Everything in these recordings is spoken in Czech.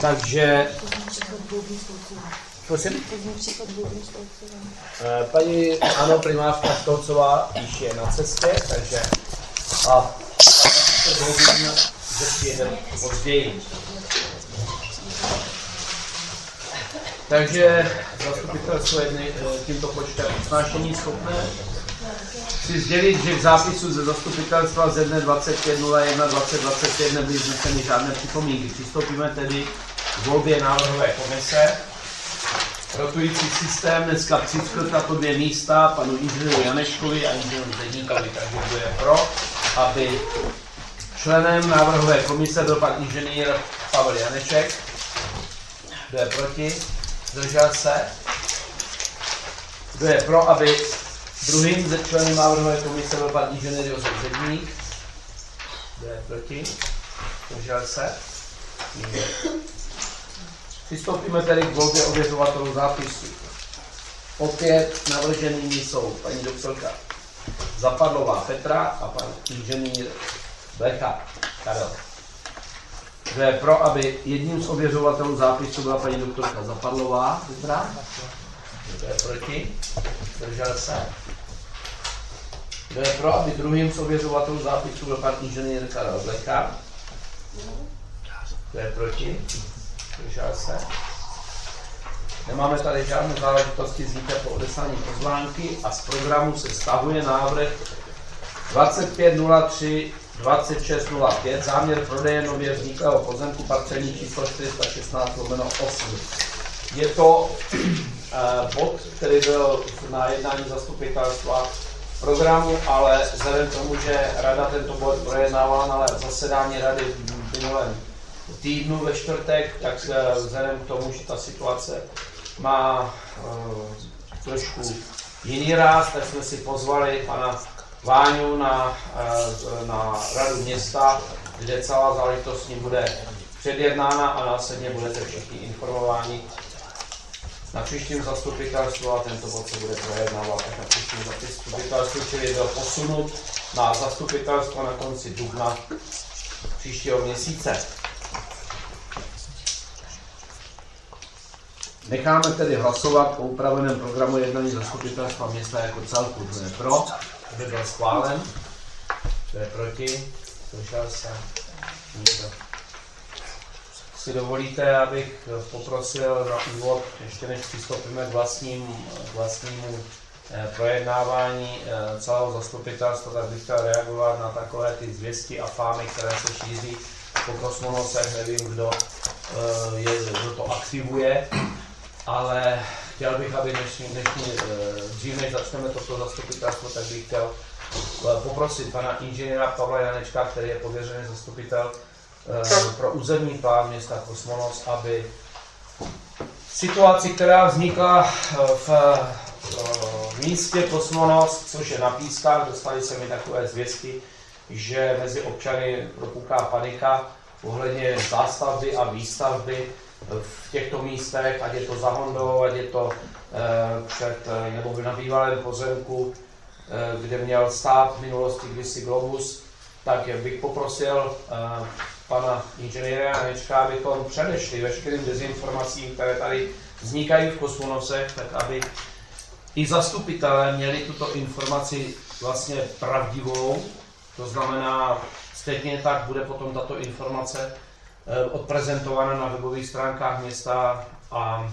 Takže... Prosím? Paní, ano, primářka Stolcová již je na cestě, takže... A jeden později. Takže zastupitelstvo je tímto počtem usnášení schopné. Chci sdělit, že v zápisu ze zastupitelstva ze dne 25.01.2021 nebyly vzneseny žádné připomínky. Přistoupíme tedy k volbě návrhové komise. Rotující systém dneska přišlo tato 2 místa panu inženýru Janeškovi a inženýru Zedníkovi, takže kdo je pro, aby členem návrhové komise byl pan inženýr Pavel Janeček. Kdo je proti? Zdržel se? Kdo je pro, aby druhým ze členem návrhové komise byl pan inženýr Josef Zedník? Kdo je proti? Zdržel se? Přistoupíme tedy k volbě ověřovatelů zápisu. Opět navrženými jsou paní doktorka Zapadlová Petra a pan inženýr Blecha Karel. Kdo je pro, aby jedním z ověřovatelů zápisu byla paní doktorka Zapadlová Petra? Kdo je proti? Zdržel se? Kdo je pro, aby druhým z ověřovatelů zápisu byl pan inženýr Karel Blecha? Kdo je proti? Zdržel se? Nemáme tady žádné záležitosti, zvíte po odeslání pozvánky a z programu se stahuje návrh 2503-2605, záměr prodeje nově vzniklého pozemku parcelní číslo 416/8. Je to bod, který byl na jednání zastupitelstva programu, ale vzhledem k tomu, že rada tento bod projednávala na zasedání rady v minulém týdnu ve čtvrtek, tak vzhledem k tomu, že ta situace má trošku jiný ráz, tak jsme si pozvali pana Váňu na radu města, kde celá záležitost s ním bude předjednána a následně budete všichni informováni na příštím zastupitelstvu a tento bod se bude projednávat na příštím zastupitelstvu, čili byl posunut na zastupitelstvo na konci dubna příštího měsíce. Necháme tedy hlasovat o upraveném programu jednání zastupitelstva města jako celku. Kdo je pro, aby byl schválen. Kdo je proti, zdržel se. Nikdo. Si dovolíte, abych poprosil na úvod, ještě než přistoupíme k vlastnímu projednávání celého zastupitelstva, tak bych chtěl reagovat na takové ty zvěsti a fámy, které se šíří po kosmonosech. Nevím, kdo to aktivuje, ale chtěl bych, aby dřív než začneme toto zastupitelstvo, tak bych chtěl poprosit pana inženýra Pavla Janečka, který je pověřený zastupitel pro územní plán města Kosmonos, aby situaci, která vznikla v místě Kosmonos, což je na Pískách, dostali se mi takové zvěsti, že mezi občany propuká panika ohledně zástavby a výstavby v těchto místech, ať je to za Hondou, ať je to nebo na bývalém pozemku, kde měl stát v minulosti kdysi Globus, tak bych poprosil pana inženýra Janečka, abychom předešli veškerým dezinformacím, které tady vznikají v Kosmonosech, tak aby i zastupitelé měli tuto informaci vlastně pravdivou, to znamená, stejně tak bude potom tato informace odprezentována na webových stránkách města a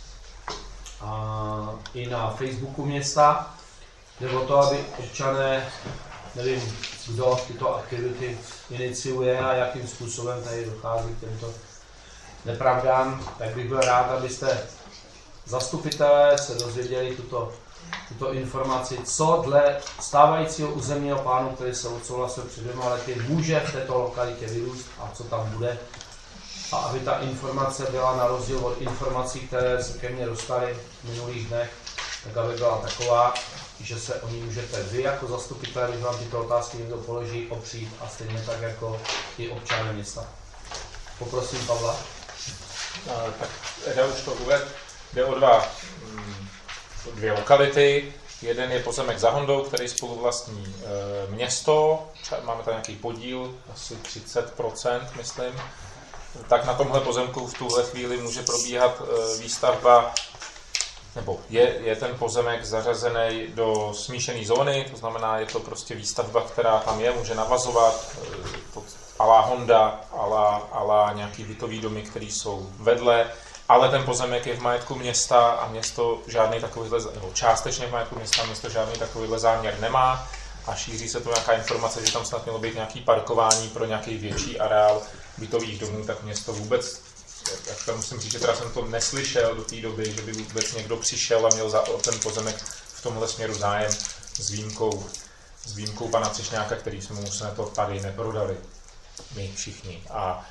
i na Facebooku města. Jde o to, aby občané, nevím, kdo tyto aktivity iniciuje a jakým způsobem tady dochází k těmto nepravdám, tak bych byl rád, abyste zastupitelé se dozvěděli tuto informaci, co dle stávajícího územního plánu, který se odsouhlasil před 2 lety, může v této lokalitě vyrůst a co tam bude. A aby ta informace byla na rozdíl od informací, které se ke mně dostaly v minulých dnech, tak aby byla taková, že se o ní můžete vy jako zastupitelé, když vám tyto otázky někdo položí, opřít a stejně tak jako i občané města. Poprosím Pavla. Tak Eda už to uvedl. Jde o dvě lokality. Jeden je pozemek za Hondou, který spoluvlastní město. Máme tam nějaký podíl, asi 30%, myslím. tak na tomhle pozemku v tuhle chvíli může probíhat výstavba, nebo je ten pozemek zařazený do smíšené zóny, to znamená, je to prostě výstavba, která tam je, může navazovat a la Honda, a la nějaký bytový domy, které jsou vedle, ale ten pozemek je v majetku města a město žádný takovýhle, nebo částečně v majetku města, město žádný takovýhle záměr nemá a šíří se tu nějaká informace, že tam snad mělo být nějaký parkování pro nějaký větší areál bytových domů, tak město vůbec, jak tam musím říct, že teda jsem to neslyšel do té doby, že by vůbec někdo přišel a měl o ten pozemek v tomhle směru zájem s výjimkou pana Třešňáka, který jsme to tady neprodali, my všichni.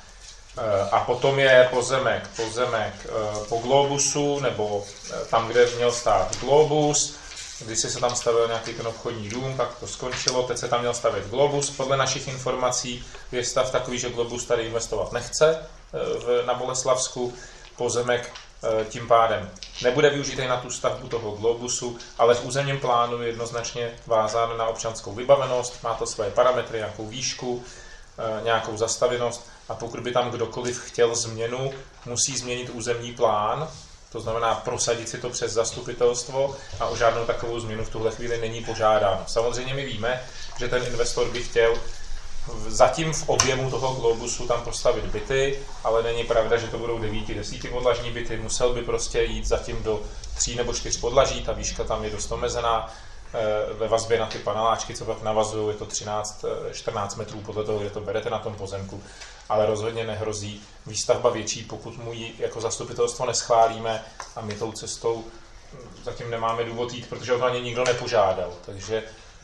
A potom je pozemek po Globusu, nebo tam, kde měl stát Globus. Když se tam stavil nějaký ten obchodní dům, tak to skončilo. Teď se tam měl stavět Globus. Podle našich informací je stav takový, že Globus tady investovat nechce na Boleslavsku. Pozemek tím pádem nebude využitý na tu stavbu toho Globusu, ale v územním plánu je jednoznačně vázán na občanskou vybavenost, má to své parametry, nějakou výšku, nějakou zastavěnost a pokud by tam kdokoliv chtěl změnu, musí změnit územní plán, to znamená prosadit si to přes zastupitelstvo a o žádnou takovou změnu v tuhle chvíli není požádáno. Samozřejmě my víme, že ten investor by chtěl zatím v objemu toho Globusu tam postavit byty, ale není pravda, že to budou 9-10 podlažní byty, musel by prostě jít zatím do 3 nebo 4 podlaží, ta výška tam je dost omezená, ve vazbě na ty paneláčky, co pak navazují, je to 13-14 metrů podle toho, kde to berete na tom pozemku, ale rozhodně nehrozí výstavba větší, pokud mu ji jako zastupitelstvo neschválíme a my tou cestou zatím nemáme důvod jít, protože o to ani nikdo nepožádal. Takže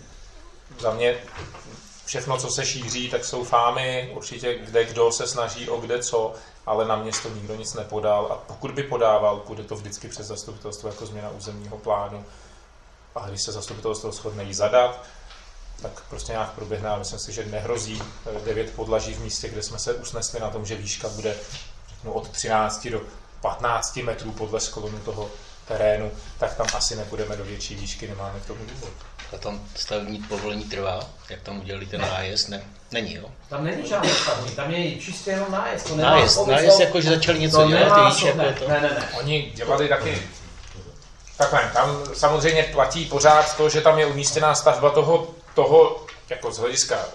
za mě všechno, co se šíří, tak jsou fámy, určitě kde kdo se snaží o kde co, ale na město nikdo nic nepodal a pokud by podával, půjde to vždycky přes zastupitelstvo jako změna územního plánu. A když se zastupitelstvo shodne jí zadat, tak prostě nějak proběhne a myslím si, že nehrozí 9 podlaží v místě, kde jsme se usnesli na tom, že výška bude od 13 do 15 metrů podle sklonu toho terénu, tak tam asi nepůjdeme do větší výšky, nemáme k tomu důvod. A tam stavební povolení trvá? Jak tam udělali ten nájezd? Ne, není, jo? Tam není žádný stavební, tam je čistě jenom nájezd. To nájezd jako, že začali něco dělat, ty víš, jako je to? Ne. Oni dělali taky. Takhle, tam samozřejmě platí pořád to, že tam je umístěná stavba toho jako z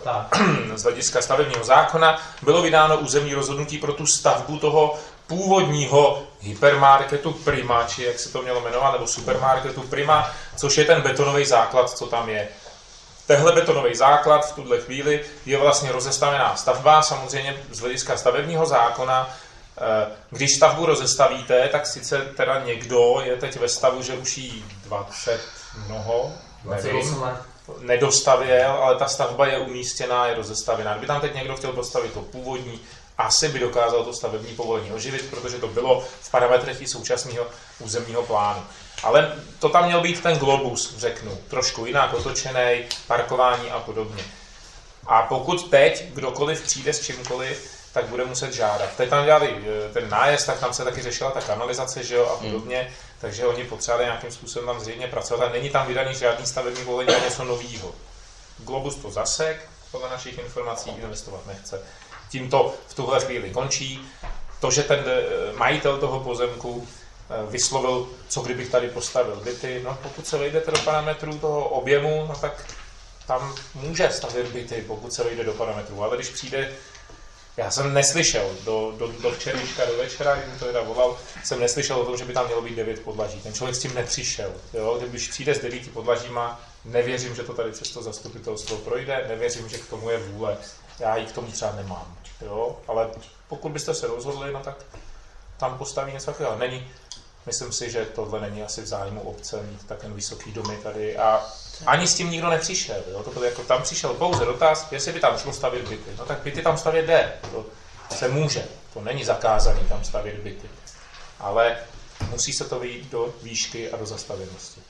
hlediska stavebního zákona, bylo vydáno územní rozhodnutí pro tu stavbu toho původního hypermarketu Prima, či jak se to mělo jmenovat, nebo supermarketu Prima, což je ten betonový základ, co tam je. Tehle betonový základ v tuhle chvíli je vlastně rozestavená stavba, samozřejmě z hlediska stavebního zákona. Když stavbu rozestavíte, tak sice teda někdo je teď ve stavu, že už jí 20 mnoho, nevím, nedostavěl, ale ta stavba je umístěná, je rozestavěná. Kdyby tam teď někdo chtěl postavit to původní, asi by dokázal to stavební povolení oživit, protože to bylo v parametrech i současného územního plánu. Ale to tam měl být ten Globus, řeknu, trošku jinak otočený, parkování a podobně. A pokud teď kdokoliv přijde s čímkoliv, tak bude muset žádat. Teď tam dělali ten nájezd, tak tam se taky řešila ta kanalizace, že jo, a podobně, takže oni potřebovali nějakým způsobem tam zřejmě pracovat a není tam vydaný žádný stavební povolení a něco novýho. Globus to zasek, podle našich informací investovat nechce. Tím to v tuhle chvíli končí. To, že ten majitel toho pozemku vyslovil, co kdybych tady postavil byty, no pokud se vejdete do parametrů toho objemu, no tak tam může stavět byty, pokud se vejde do parametrů, ale když přijde. Já jsem neslyšel do včerejška, do večera, když mi to teda volal, jsem neslyšel o tom, že by tam mělo být 9 podlaží. Ten člověk s tím nepřišel. Jo? Když přijde s 9 podlažíma, nevěřím, že to tady přes to zastupitelstvo projde, nevěřím, že k tomu je vůle. Já ji k tomu třeba nemám. Jo? Ale pokud byste se rozhodli, no tak tam postaví něco takového. Není. Myslím si, že tohle není asi v zájmu obce mít takový vysoký domy tady a ani s tím nikdo nepřišel. Jo? To jako tam přišel pouze dotaz, jestli by tam šlo stavět byty. No tak byty tam stavět jde. To se může. To není zakázané tam stavět byty. Ale musí se to vyjít do výšky a do zastavěnosti.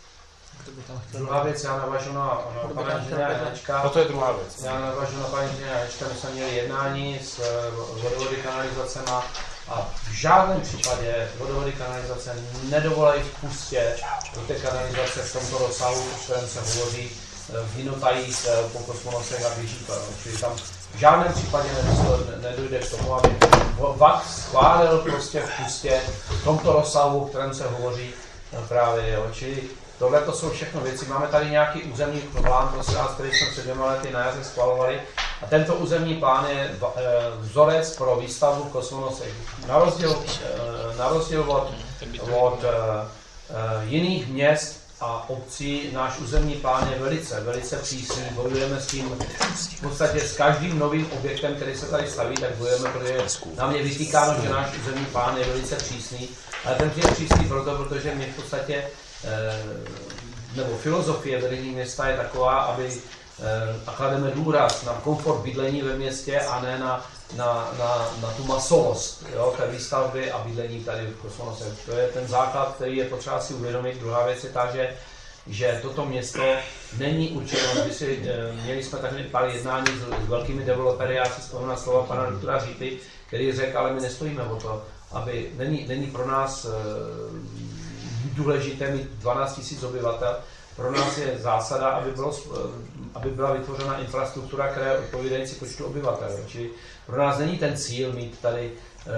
Druhá věc, já navážu na pana inženýra Janečka. No to je druhá věc. Já navážu na pana inženýra Janečka, my jsme měli jednání s vodovody kanalizacema a v žádném případě vodovody kanalizace nedovolají vpustit do té kanalizace v tomto rozsahu, o kterém se hovoří, v hinotajích, po kosmonosech a běžíkách. Čili tam v žádném případě nedojde k tomu, aby VAK schválil prostě v pustě v tomto rozsahu, o kterém se hovoří právě, jo. Čili tohle to jsou všechno věci. Máme tady nějaký územní plán, který jsme před 2 lety na jaře schvalovali. A tento územní plán je vzorec pro výstavbu v Kosmonosech. Na rozdíl od jiných měst a obcí, náš územní plán je velice přísný. Bojujeme s tím, v podstatě s každým novým objektem, který se tady staví, tak bojujeme, protože nám je vytýkáno, že náš územní plán je velice přísný. Ale ten je přísný protože my v podstatě, nebo filozofie vedení města je taková, aby a klademe důraz na komfort bydlení ve městě a ne na tu masovost, jo, té výstavby a bydlení tady v Kosmonosech. To je ten základ, který je potřeba si uvědomit. Druhá věc je ta, že toto město není určeno. Měli jsme tady pár jednání s velkými developery, já si vzpomínám na slova pana doktora Řípy, který řekl, ale my nestojíme o to, aby není pro nás důležité mít 12 000 obyvatel. Pro nás je zásada, aby byla vytvořena infrastruktura, která je odpovídající počtu obyvatel. Čili pro nás není ten cíl mít tady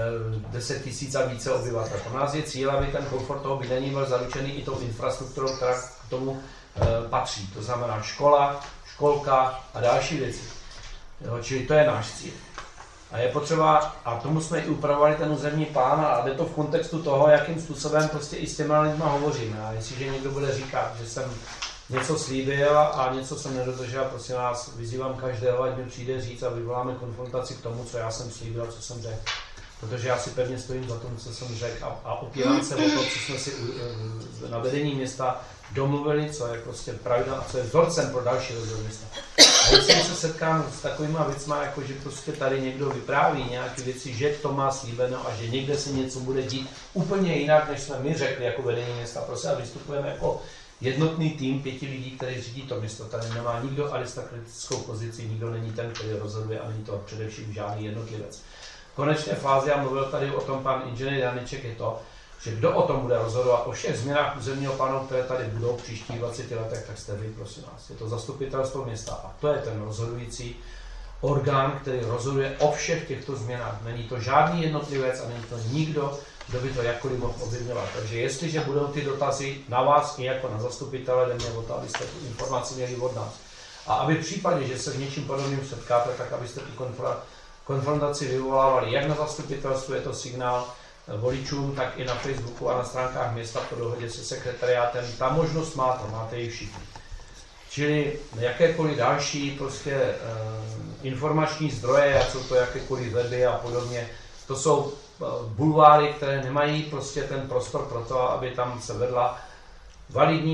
10 000 a více obyvatel. Pro nás je cíl, aby ten komfort toho bydlení byl zaručený i tou infrastrukturou, která k tomu patří. To znamená škola, školka a další věci. Jo, čili to je náš cíl. A je potřeba, a tomu jsme i upravovali ten územní plán, a jde to v kontextu toho, jakým způsobem prostě i s těma lidma hovoříme. A jestliže někdo bude říkat, že jsem něco slíbil a něco jsem nedodržel, prosím vás, vyzývám každého, ať mi přijde říct a vyvoláme konfrontaci k tomu, co já jsem slíbil, co jsem řekl. Protože já si pevně stojím za tom, co jsem řekl a opírám se o to, co jsme si na vedení města domluvili, co je prostě pravidla a co je vzorcem pro další rozvoj města. A jestli se setkám s takovýma věcma, jako že prostě tady někdo vypráví nějaké věci, že to má slíbeno a že někde se něco bude dít úplně jinak, než jsme my řekli jako vedení města. Prostě a vystupujeme jako jednotný tým 5 lidí, který řídí to město. Tady nemá nikdo aristokratickou pozici, nikdo není ten, který rozhoduje a není to především žádný jednotlivec. V konečné fázi, a mluvil tady o tom pan inženýr Janeček, je to, že kdo o tom bude rozhodovat, o všech změnách územního plánu, které tady budou v příštích 20 letech, tak jste vy, prosím vás. Je to zastupitelstvo města a to je ten rozhodující orgán, který rozhoduje o všech těchto změnách. Není to žádný jednotlivec a není to nikdo, kdo by to jakkoliv mohl ovlivňovat. Takže jestliže budou ty dotazy na vás i jako na zastupitele, jde mě o to, abyste tu informaci měli od nás. A aby v případě, že se s něčím podobným setkáte, tak abyste tu konfrontaci vyvolávali jak na zastupitelstvu, je to signál voličům, tak i na Facebooku a na stránkách města po dohodě se sekretariátem. Ta možnost máte ji všichni. Čili jakékoliv další prostě informační zdroje, ať jsou to jakékoliv weby a podobně, to jsou bulváry, které nemají prostě ten prostor pro to, aby tam se vedla validní,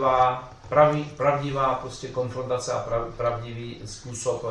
pravdivá prostě konfrontace a pravdivý způsob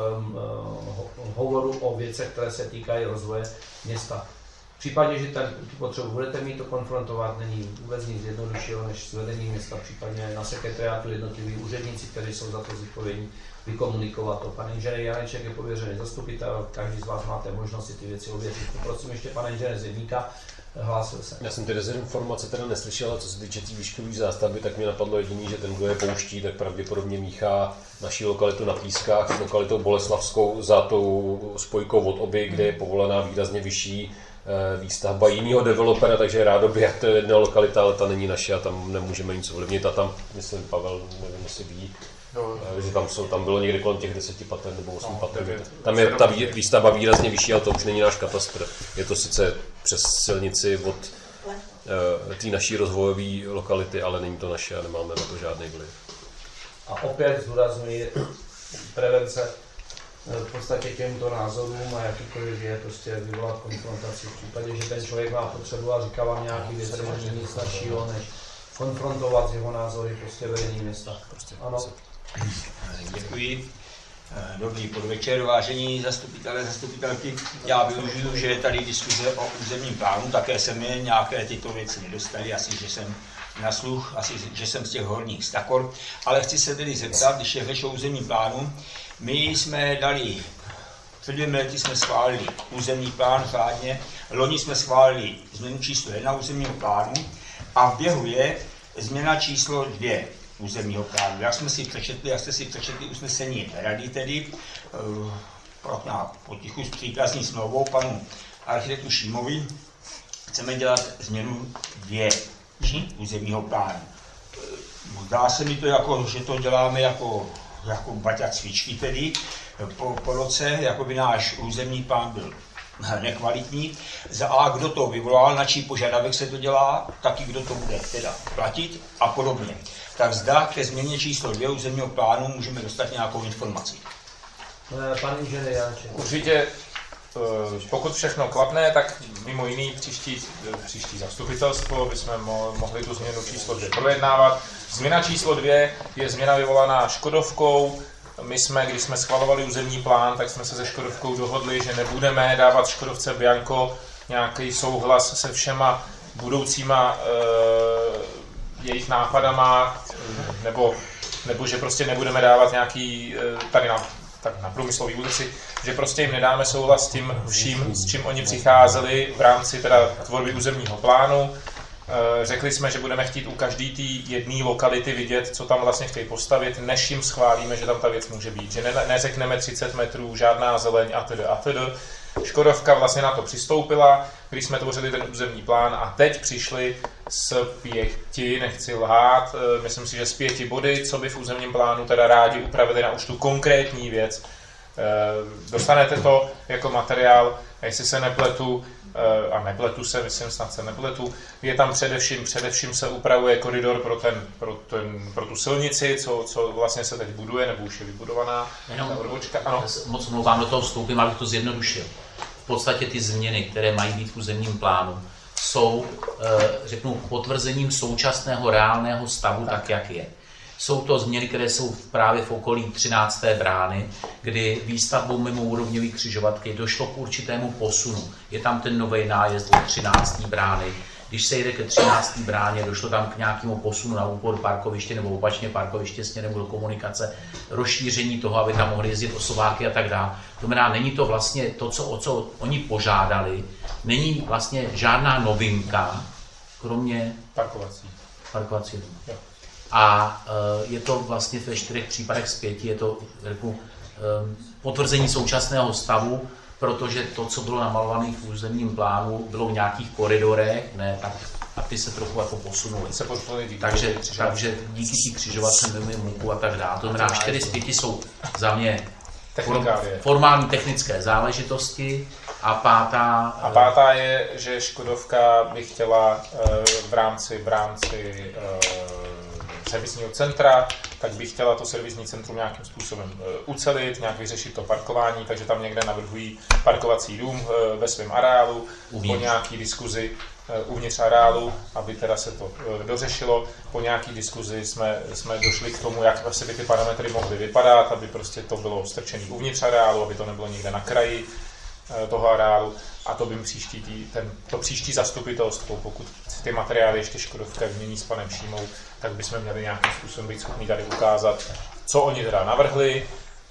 hovoru o věcech, které se týkají rozvoje města. V případě, že tu potřebu budete mít to konfrontovat, není vůbec nic jednoduššího, než s vedením města, případně na sekretariátu jednotliví úředníci, kteří jsou za to zodpovědní, vykomunikovat to. Pan inženýr Janeček je pověřený zastupitel, každý z vás máte možnost si ty věci ověřit. Prosím ještě pana inženýra Zedníka, hlásil se. Já jsem ty dezinformace teda neslyšel, ale co se týče té výškové zástavby, tak mě napadlo jediný, že ten, kdo je pouští, tak pravděpodobně míchá naší lokalitu na Pískách s lokalitou Boleslavskou za tou spojkou od Oby, kde je povolená výrazně vyšší výstavba jiného developera, takže rádoby, jak to je jedna lokalita, ale ta není naše a tam nemůžeme nic ovlivnit. A tam, myslím, Pavel, nevím, jestli ví, že tam bylo někde kolem těch 10 pater nebo 8 pater. Tam je ta výstavba výrazně vyšší, ale to už není náš katastr. Je to sice přes silnici od té naší rozvojové lokality, ale není to naše a nemáme na to žádný vliv. A opět zdůrazňuji prevence v podstatě těmto názorům a jakýkoliv je prostě vyvolat konfrontaci. V případě, že ten člověk má potřebu a říká vám nějaký věci, není nic staršího, než konfrontovat s jeho názory prostě vedení města. Ano. Děkuji. Dobrý podvečer, vážení zastupitelé, zastupitelky. Já využiju, že je tady diskuze o územním plánu, také se mi nějaké tyto věci nedostaly, asi že jsem na sluch, asi že jsem z těch horních stakor, ale chci se tedy zeptat, když je řeč o územním plánu, my jsme dali, před 2 lety jsme schválili územní plán řádně, loni jsme schválili změnu číslo 1 územního plánu a v běhu je změna číslo 2 územního plánu. Jak jste si přečetli usnesení rady tedy, potichu s příkazní smlouvou panu architektu Šímovi chceme dělat změnu 2 územního plánu. Zdá se mi to jako, že to děláme jako baťa cvičky tedy po roce, jako by náš územní plán byl nekvalitní. Za A, kdo to vyvolal, na čí požadavek se to dělá, taky kdo to bude teda platit a podobně. Tak zda ke změně číslo 2 územního plánu můžeme dostat nějakou informaci. Pan inženýr Janček. Určitě, pokud všechno klapne, tak mimo jiný příští zastupitelstvo bychom mohli tu změnu číslo 2 projednávat. Změna číslo 2 je změna vyvolaná Škodovkou. My jsme, když jsme schvalovali územní plán, tak jsme se se Škodovkou dohodli, že nebudeme dávat Škodovce bianco nějaký souhlas se všema budoucíma jejich nápadama, nebo že prostě nebudeme dávat nějaký tady na Průmyslové ulici, že prostě jim nedáme souhlas s tím vším, s čím oni přicházeli v rámci teda tvorby územního plánu. Řekli jsme, že budeme chtít u každé té jedné lokality vidět, co tam vlastně chtějí postavit, než jim schválíme, že tam ta věc může být. Že neřekneme 30 metrů, žádná zeleň atd. Škodovka vlastně na to přistoupila, když jsme tvořili ten územní plán a teď přišli s 5, nechci lhát, myslím si, že s 5 body, co by v územním plánu teda rádi upravili na už tu konkrétní věc. Dostanete to jako materiál, jestli se nepletu, a nepletu se, myslím, snad se nepletu, je tam především se upravuje koridor pro tu silnici, co vlastně se teď buduje, nebo už je vybudovaná. Jenom odbočka. Ano. Moc mluvám, do toho vstoupím, abych to zjednodušil. V podstatě ty změny, které mají být v územním plánu, jsou, řeknu, potvrzením současného reálného stavu tak, jak je. Jsou to změny, které jsou právě v okolí 13. brány, kdy výstavbou mimoúrovňové křižovatky došlo k určitému posunu. Je tam ten nový nájezd od 13. brány. Když se jde ke 13. bráně, došlo tam k nějakému posunu na úkor parkoviště nebo opačně parkoviště směrem do komunikace, rozšíření toho, aby tam mohli jezdit osobáky a tak dále. To znamená, není to vlastně to, o co oni požádali, není vlastně žádná novinka, kromě parkovací. A je to vlastně ve 4 případech z 5, je to potvrzení současného stavu, protože to, co bylo namalované v územním plánu, bylo v nějakých koridorech, ne, tak a ty se trochu jako posunuly. Takže díky té křižovatce mimo a tak dále. To znamená, 4 z 5 jsou za mě formální technické záležitosti a pátá je, že Škodovka by chtěla v rámci servisního centra, tak bych chtěla to servisní centrum nějakým způsobem ucelit, nějak vyřešit to parkování, takže tam někde navrhují parkovací dům ve svém areálu, po nějaký diskuzi uvnitř areálu, aby teda se to dořešilo. Po nějaký diskuzi jsme došli k tomu, jak vlastně by ty parametry mohly vypadat, aby prostě to bylo strčené uvnitř areálu, aby to nebylo někde na kraji toho areálu. A to by to příští zastupitelstvo, pokud ty materiály ještě Škodovka vymění s panem Šímou, tak bychom měli nějakým způsobem být schopni tady ukázat, co oni teda navrhli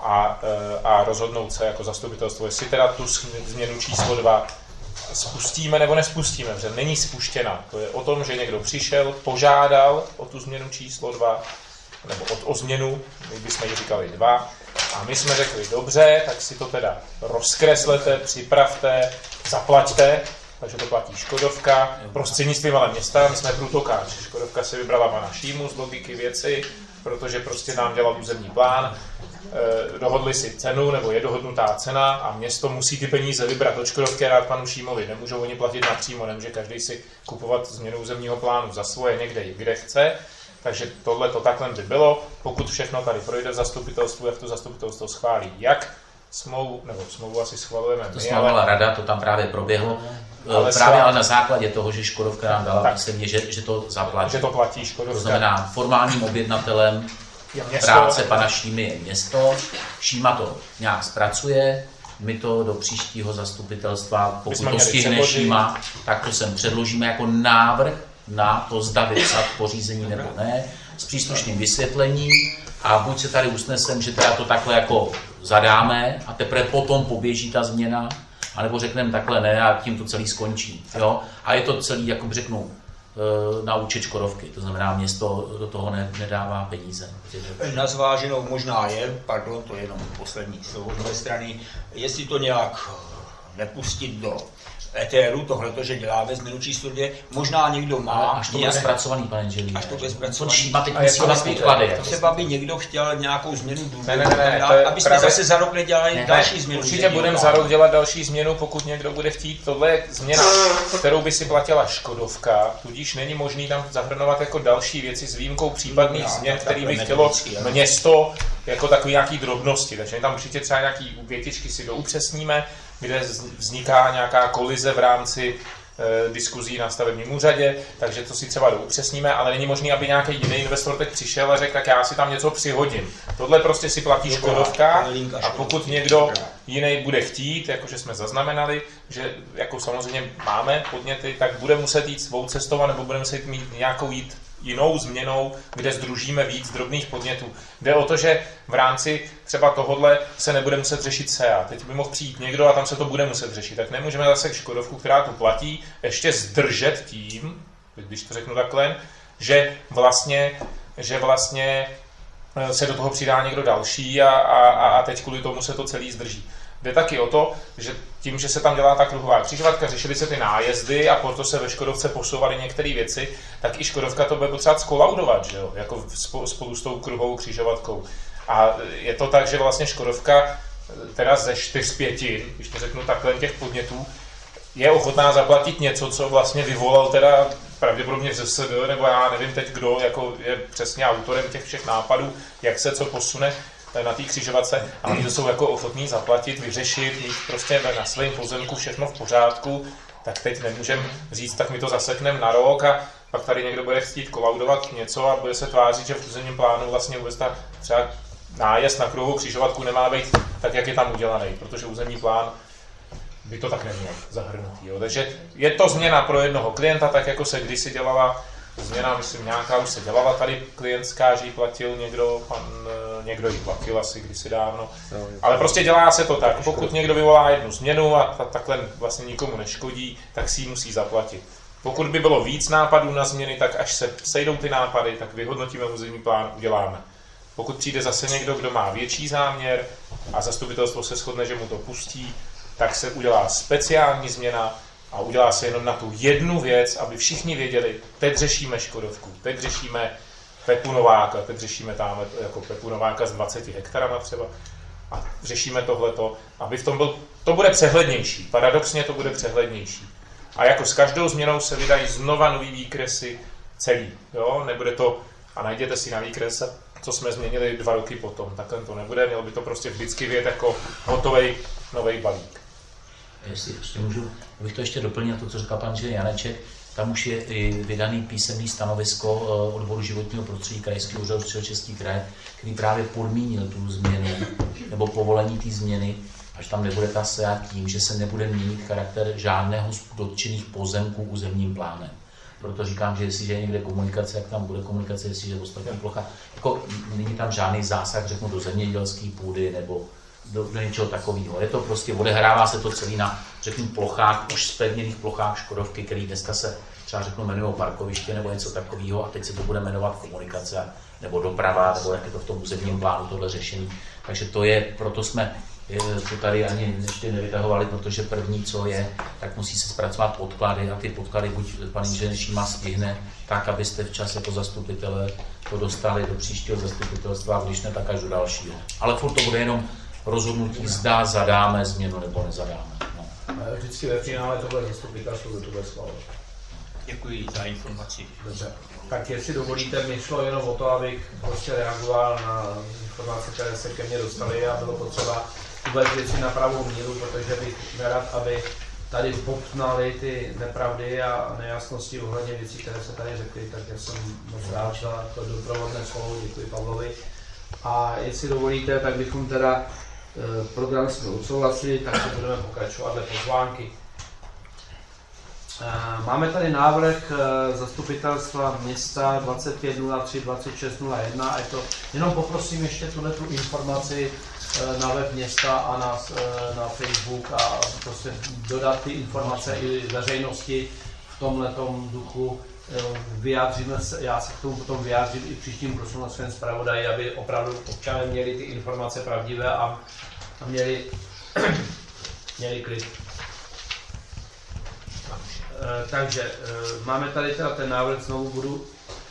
a rozhodnout se jako zastupitelstvo, jestli teda tu změnu číslo 2 spustíme nebo nespustíme, protože není spuštěna. To je o tom, že někdo přišel, požádal o tu změnu číslo 2, nebo o změnu, my bychom ji říkali 2, a my jsme řekli, dobře, tak si to teda rozkreslete, připravte, zaplaťte, takže to platí Škodovka, prostřednictvím ale města, my jsme průtokáč. Škodovka si vybrala pana Šímu z logiky věci, protože prostě nám dělal územní plán, dohodli si cenu, nebo je dohodnutá cena a město musí ty peníze vybrat od Škodovky a dát panu Šímovi. Nemůžou oni platit napřímo, nemůže každý si kupovat změnu územního plánu za svoje někde, kde chce. Takže tohle to takhle by bylo, pokud všechno tady projde v zastupitelstvu, jak to zastupitelstvo schválí, jak smlouvu asi schvalujeme my. To schvalovala rada, to tam právě proběhlo, ale na základě toho, že Škodovka nám dala písemně, že to zaplatí. Že to platí Škodovka. To znamená, formálním objednatelem práce pana Šímy je město, Šíma to nějak zpracuje, my to do příštího zastupitelstva, pokud to stihne Šíma, tak to sem předložíme jako návrh na to, zda vypsat pořízení nebo ne, s příslušným vysvětlením a buď se tady usnesem, že teda to takhle jako zadáme a teprve potom poběží ta změna, anebo řekneme takhle ne a tím to celý skončí. Jo? A je to celý, jako řeknu, na účet Škodovky, to znamená, město do toho nedává peníze. Na zváženou možná je, pardon, to je jenom poslední slovo z mé strany, jestli to nějak nepustit do etéru, tohleto, že děláme změnu číslo 2, možná někdo má. Až to bude zpracovaný, pane Angelí. Až to bude zpracovaný. Šíma teď musí na podklady. Třeba by někdo chtěl nějakou změnu důvodu, abyste právě zase za rok nedělali další změnu. Určitě budeme za rok dělat další změnu, pokud někdo bude chtít. Tohle je změna, kterou by si platila Škodovka, tudíž není možný tam zahrnovat jako další věci s výjimkou případných změn, který by chtělo město jako takový nějaký drobnosti. Takže tam určitě třeba nějaký větičky si doupřesníme, kde vzniká nějaká kolize v rámci diskuzí na stavebním úřadě, takže to si třeba doupřesníme, ale není možné, aby nějaký jiný investor teď přišel a řekl, tak já si tam něco přihodím. Tohle prostě si platí Škodovka a pokud někdo jiný bude chtít, jakože jsme zaznamenali, že jako samozřejmě máme podněty, tak bude muset jít svou cestou, nebo bude muset mít nějakou jinou změnou, kde sdružíme víc drobných podnětů. Jde o to, že v rámci třeba tohodle se nebude muset řešit SEA. Teď by mohl přijít někdo a tam se to bude muset řešit. Tak nemůžeme zase Škodovku, která tu platí, ještě zdržet tím, když to řeknu takhle, že vlastně se do toho přidá někdo další a teď kvůli tomu se to celý zdrží. Jde taky o to, že tím, že se tam dělá ta kruhová křižovatka, řešily se ty nájezdy a proto se ve Škodovce posouvaly některé věci, tak i Škodovka to bude potřeba skolaudovat, že jo? Jako spolu s tou kruhovou křižovatkou. A je to tak, že vlastně Škodovka teda ze 4/5, když to řeknu takhle, těch podnětů, je ochotná zaplatit něco, co vlastně vyvolal teda pravděpodobně ŘSD, nebo já nevím teď kdo jako je přesně autorem těch všech nápadů, jak se co posune na té křižovatce, a oni to jsou jako ochotní zaplatit, vyřešit, mít prostě na svém pozemku všechno v pořádku, tak teď nemůžeme říct, tak my to zasekneme na rok a pak tady někdo bude chtít kolaudovat něco a bude se tvářit, že v územním plánu vlastně vůbec ta třeba nájezd na kruhovou křižovatku nemá být tak, jak je tam udělaný, protože územní plán by to tak neměl zahrnutý. Jo. Takže je to změna pro jednoho klienta, tak jako se kdysi dělala změna, myslím, nějaká už se dělala tady klientská, že ji platil někdo ji platil asi kdysi dávno. Ale prostě dělá se to tak, pokud někdo vyvolá jednu změnu a takhle vlastně nikomu neškodí, tak si ji musí zaplatit. Pokud by bylo víc nápadů na změny, tak až se sejdou ty nápady, tak vyhodnotíme územní plán, uděláme. Pokud přijde zase někdo, kdo má větší záměr a zastupitelstvo se shodne, že mu to pustí, tak se udělá speciální změna a udělá se jenom na tu jednu věc, aby všichni věděli, teď řešíme Škodovku, teď řešíme Pepu Nováka, teď řešíme tam jako Pepu Nováka s 20 hektarama třeba a řešíme tohleto, aby v tom byl, to bude přehlednější, paradoxně to bude přehlednější. A jako s každou změnou se vydají znova nový výkresy celý, jo, nebude to, a najděte si na výkrese, co jsme změnili 2 roky potom, takhle to nebude, mělo by to prostě vždycky vědět jako hotovej nový balík. Jestli můžu, abych to ještě doplnil, to, co říkal pan Janeček, tam už je i vydaný písemný stanovisko odboru životního prostředí Krajského úřadu Středočeský kraj, který právě podmínil tu změnu, nebo povolení té změny, až tam nebude ta SEA tím, že se nebude měnit charakter žádného z dotčených pozemků územním plánem. Proto říkám, že jestliže je někde komunikace, jak tam bude komunikace, jestliže je ostatní plocha, jako není tam žádný zásah, řeknu, do zemědělské půdy nebo do něčeho takového. Je to prostě, odehrává se to celý na, řeknu, plochách, už zpevněných plochách Škodovky, který dneska se třeba řeknu jmenují parkoviště nebo něco takového a teď se to bude jmenovat komunikace nebo doprava, nebo jak je to v tom územním plánu tohle řešení. Takže to je, proto jsme to tady ani ještě nevytahovali, protože první, co je, tak musí se zpracovat podklady a ty podklady buď pan inženýr Šíma stihne tak, abyste včas jako zastupitelé to dostali do příštího zastupitelstva, když ne, tak až do dalšího. Ale furt to bude jenom rozhodnutí, zda zadáme změnu nebo nezadáme. No. Vždycky ve finále to bude zastupitelstvo, kdo to bude schvalovat. Děkuji za informaci. Dobře. Tak jestli dovolíte, mi šlo jenom o to, abych prostě reagoval na informace, které se ke mně dostaly a bylo potřeba uvést věci na pravou míru, protože bych nerad, aby tady popnali ty nepravdy a nejasnosti ohledně věcí, které se tady řekly, tak já jsem moc rád za to doprovodné slovo, děkuji Pavlovi. A jestli dovolíte, tak bychom teda program jsme odsouhlasili, tak se budeme pokračovat dle pozvánky. Máme tady návrh zastupitelstva města 2503-2601 a to jenom poprosím ještě tu informaci na web města a na Facebook a prostě dodat ty informace i veřejnosti v tomhletom duchu. Vyjádříme se, já se k tomu potom vyjádřím i příštím prosím na svém zpravodaji, aby opravdu občané měli ty informace pravdivé a měli klid. Takže máme tady teda ten návrh znovu budu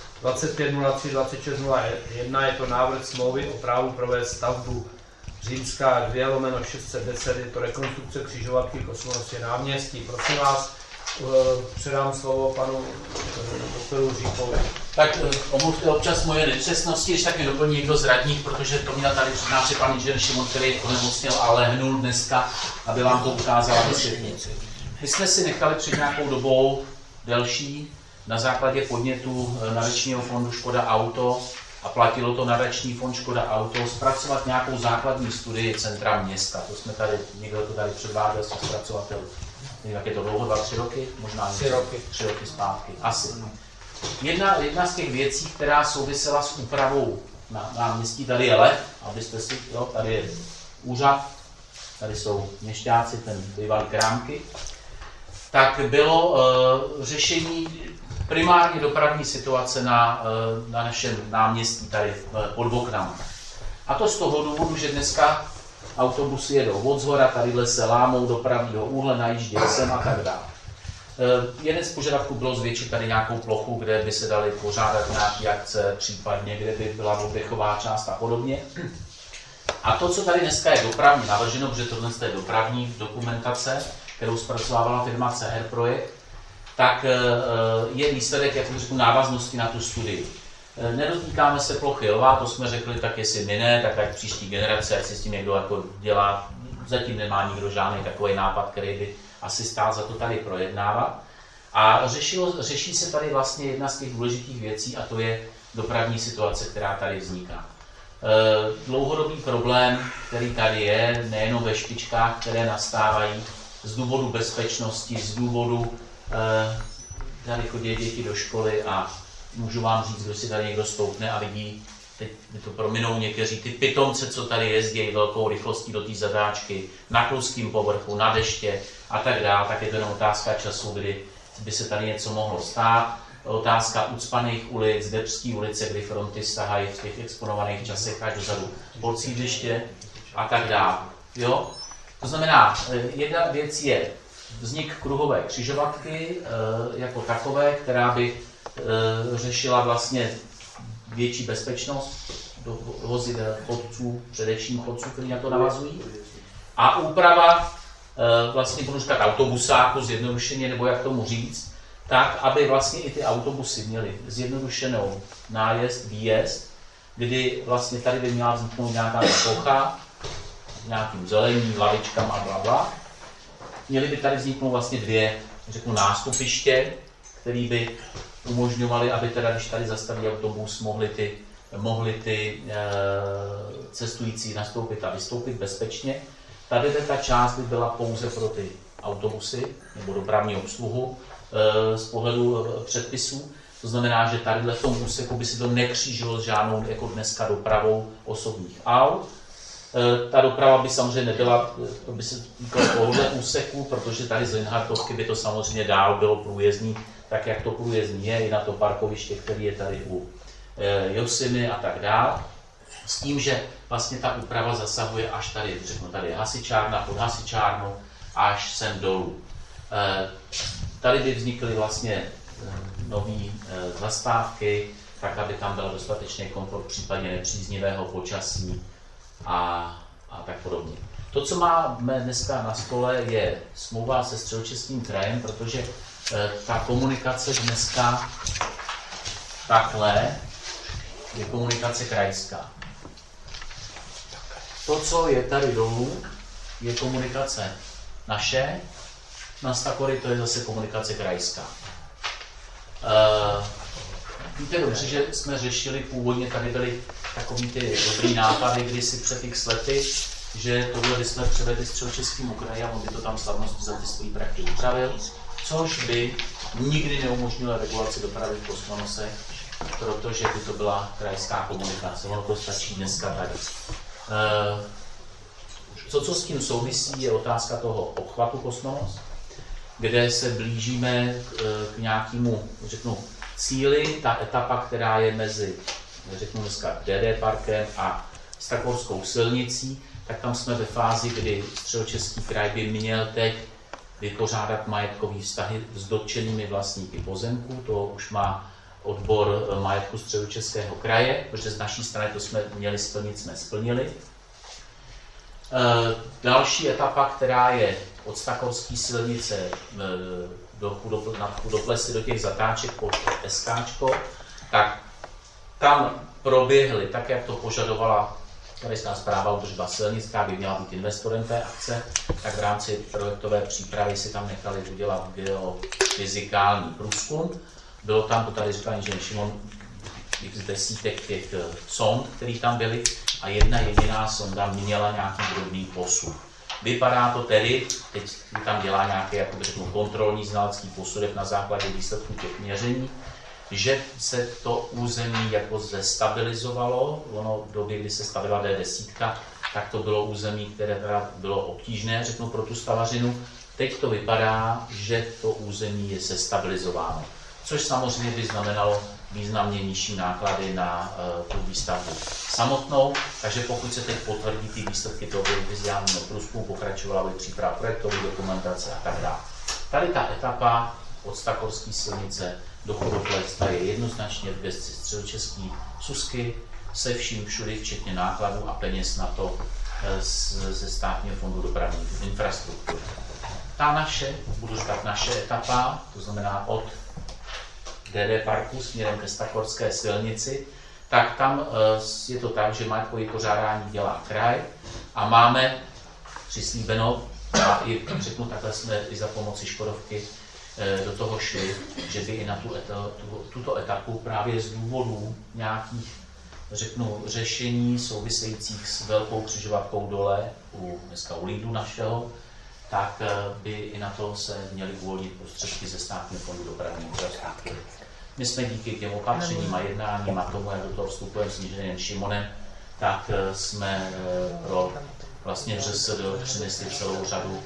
25.03.26.01, je to návrh smlouvy o právu provést stavbu Římská 2/610, je to rekonstrukce křižovatky Kosmonosy náměstí. Prosím vás, předám slovo panu doktoru Říkovi. Tak omluvte občas moje nepřesnosti, když tak mi doplní někdo z radních, protože to měl tady přednášet pan inženýr Šimon, který onemocněl a lehnul dneska, aby vám to ukázal a vysvětlil. My jsme si nechali před nějakou dobou delší na základě podnětu nadačního fondu Škoda Auto a platilo to nadační fond Škoda Auto zpracovat nějakou základní studii centra města. To jsme tady, někdo to tady předváděl se zpracovatel. Jak je to dlouho, 2-3 roky? Možná 3 roky zpátky. Asi. Jedna z těch věcí, která souvisela s úpravou na náměstí, tady je lev, abyste si, jo, tady je úřad, tady jsou měšťáci, ten bývalý Krámky, tak bylo řešení primárně dopravní situace na našem náměstí tady pod Voknama. A to z toho důvodu, že dneska autobusy jedou od zhora, tadyhle se lámou do pravýho úhle, najíždějí sem a tak dále. Jeden z požadavků bylo zvětšit tady nějakou plochu, kde by se daly pořádat nějaké akce, případně kde by byla oddechová část a podobně. A to, co tady dneska je dopravně navrženo, protože tohle je dopravní dokumentace, kterou zpracovávala firma CR Projekt, tak je výsledek, jak řeknu, návaznosti na tu studii. Nedotýkáme se plochy lva, to jsme řekli, tak jestli my ne, tak jak příští generace, jak si s tím někdo jako dělá, zatím nemá nikdo žádný takový nápad, který by asi stál za to tady projednávat. A řeší se tady vlastně jedna z těch důležitých věcí a to je dopravní situace, která tady vzniká. Dlouhodobý problém, který tady je, nejenom ve špičkách, které nastávají z důvodu bezpečnosti, z důvodu, tady chodí děti do školy a můžu vám říct, kdo si tady někdo stoupne a vidí, teď to prominou někteří, ty pitomce, co tady jezdí velkou rychlostí do té zadáčky, na kluzkém povrchu, na deště a tak dále, tak je to jenom otázka času, kdy by se tady něco mohlo stát. Otázka ucpaných ulic, Debské ulice, kdy fronty stahají v těch exponovaných časech až dozadu pod sídliště a tak dále. Jo? To znamená, jedna věc je vznik kruhové křižovatky jako takové, která by řešila vlastně větší bezpečnost vozidel chodců, především chodců, kteří na to navazují. A úprava vlastně budu říkat autobusáku zjednodušeně, nebo jak tomu říct, tak, aby vlastně i ty autobusy měly zjednodušenou nájezd, výjezd, kdy vlastně tady by měla vzniknout nějaká plocha, nějakým zelení, lavičkama a blablabla. Měly by tady vzniknout vlastně dvě, řeknu, nástupiště, které by umožňovaly, aby teda, když tady zastaví autobus, mohli ty cestující nastoupit a vystoupit bezpečně. Tady ta část by byla pouze pro ty autobusy nebo dopravní obsluhu z pohledu předpisů. To znamená, že tady v tom úseku by se to nekřížilo s žádnou jako dneska dopravou osobních aut. Ta doprava by samozřejmě nebyla, to by se týkalo tohohle úseku, protože tady z Linhartovky by to samozřejmě dál bylo průjezdní, tak jak to průjezdní je, i na to parkoviště, který je tady u Josimy a tak dále. S tím, že vlastně ta úprava zasahuje až tady, řeknu, tady je hasičárna, pod hasičárnou, až sem dolů. Tady by vznikly vlastně nové zastávky, tak aby tam byl dostatečný komfort v případě nepříznivého počasí a tak podobně. To, co máme dneska na stole, je smlouva se Středočeským krajem, protože ta komunikace dneska takhle je komunikace krajská. To, co je tady dolů, je komunikace naše, na Stakory to je zase komunikace krajská. Víte dobře, že jsme řešili původně, tady byly takový ty dobrý nápady, kdysi před x lety, že tohle bychom převedli Středočeskému kraji a on by to tam slavností za ty svojí prakty upravil, což by nikdy neumožnilo regulaci dopravy v Kosmonosech, protože by to byla krajská komunikace. Ono to stačí dneska tady. Co s tím souvisí, je otázka toho obchvatu Kosmonos, kde se blížíme k nějakému, řeknu, cíli. Ta etapa, která je mezi, řeknu dneska, DD parkem a Stakorskou silnicí, tak tam jsme ve fázi, kdy Středočeský kraj by měl teď vypořádat majetkové vztahy s dotčenými vlastníky pozemků. To už má odbor majetku Středočeského kraje, protože z naší strany to jsme měli splnit, jsme splnili. Další etapa, která je od Stakorské silnice nad Chudoplesy do těch zatáček po SKčko, tak tam proběhly, tak jak to požadovala Krajská správa údržba silnic, která by měla být investorem té akce, tak v rámci projektové přípravy si tam nechali udělat geofyzikální průzkum. Bylo tam, to tady říkal inženýr Šimon, desítek těch sond, které tam byly, a jedna jediná sonda měla nějaký drobný posuv. Vypadá to tedy, teď tam dělá nějaký, jako řeknu, kontrolní znalecký posudek na základě výsledků těch měření, že se to území jako zestabilizovalo. Ono v době, kdy se stavila D10, tak to bylo území, které teda bylo obtížné, řeknu, pro tu stavařinu. Teď to vypadá, že to území je zestabilizováno, což samozřejmě by znamenalo významně nižší náklady na tu výstavbu samotnou, takže pokud se teď potvrdí ty výsledky toho geofyzikálního průzkumu, pokračovala by příprava projektové dokumentace a tak dále. Tady ta etapa od Stakorské silnice do Chudoples je jednoznačně v gesci Středočeský Susky se vším všudy, včetně nákladů a peněz na to ze Státního fondu dopravní infrastruktury. Ta naše, budu říkat naše etapa, to znamená od DD parku směrem ke Stakorské silnici, tak tam je to tak, že majetkové pořádání dělá kraj a máme přislíbeno, a i řeknu takhle, jsme i za pomoci Škodovky do toho šli, že by i na tuto etapu právě z důvodů nějakých, řeknu, řešení souvisejících s velkou křižovatkou dole dneska u Lídu našeho, tak by i na to se měly uvolnit prostředky ze Státního fondu dopravní infrastruktury. My jsme díky těm opatřením a jednáním a tomu, jak do toho vstupujeme s inženýrem Šimonem, tak jsme pro vlastně ŘSD přinesli celou řadu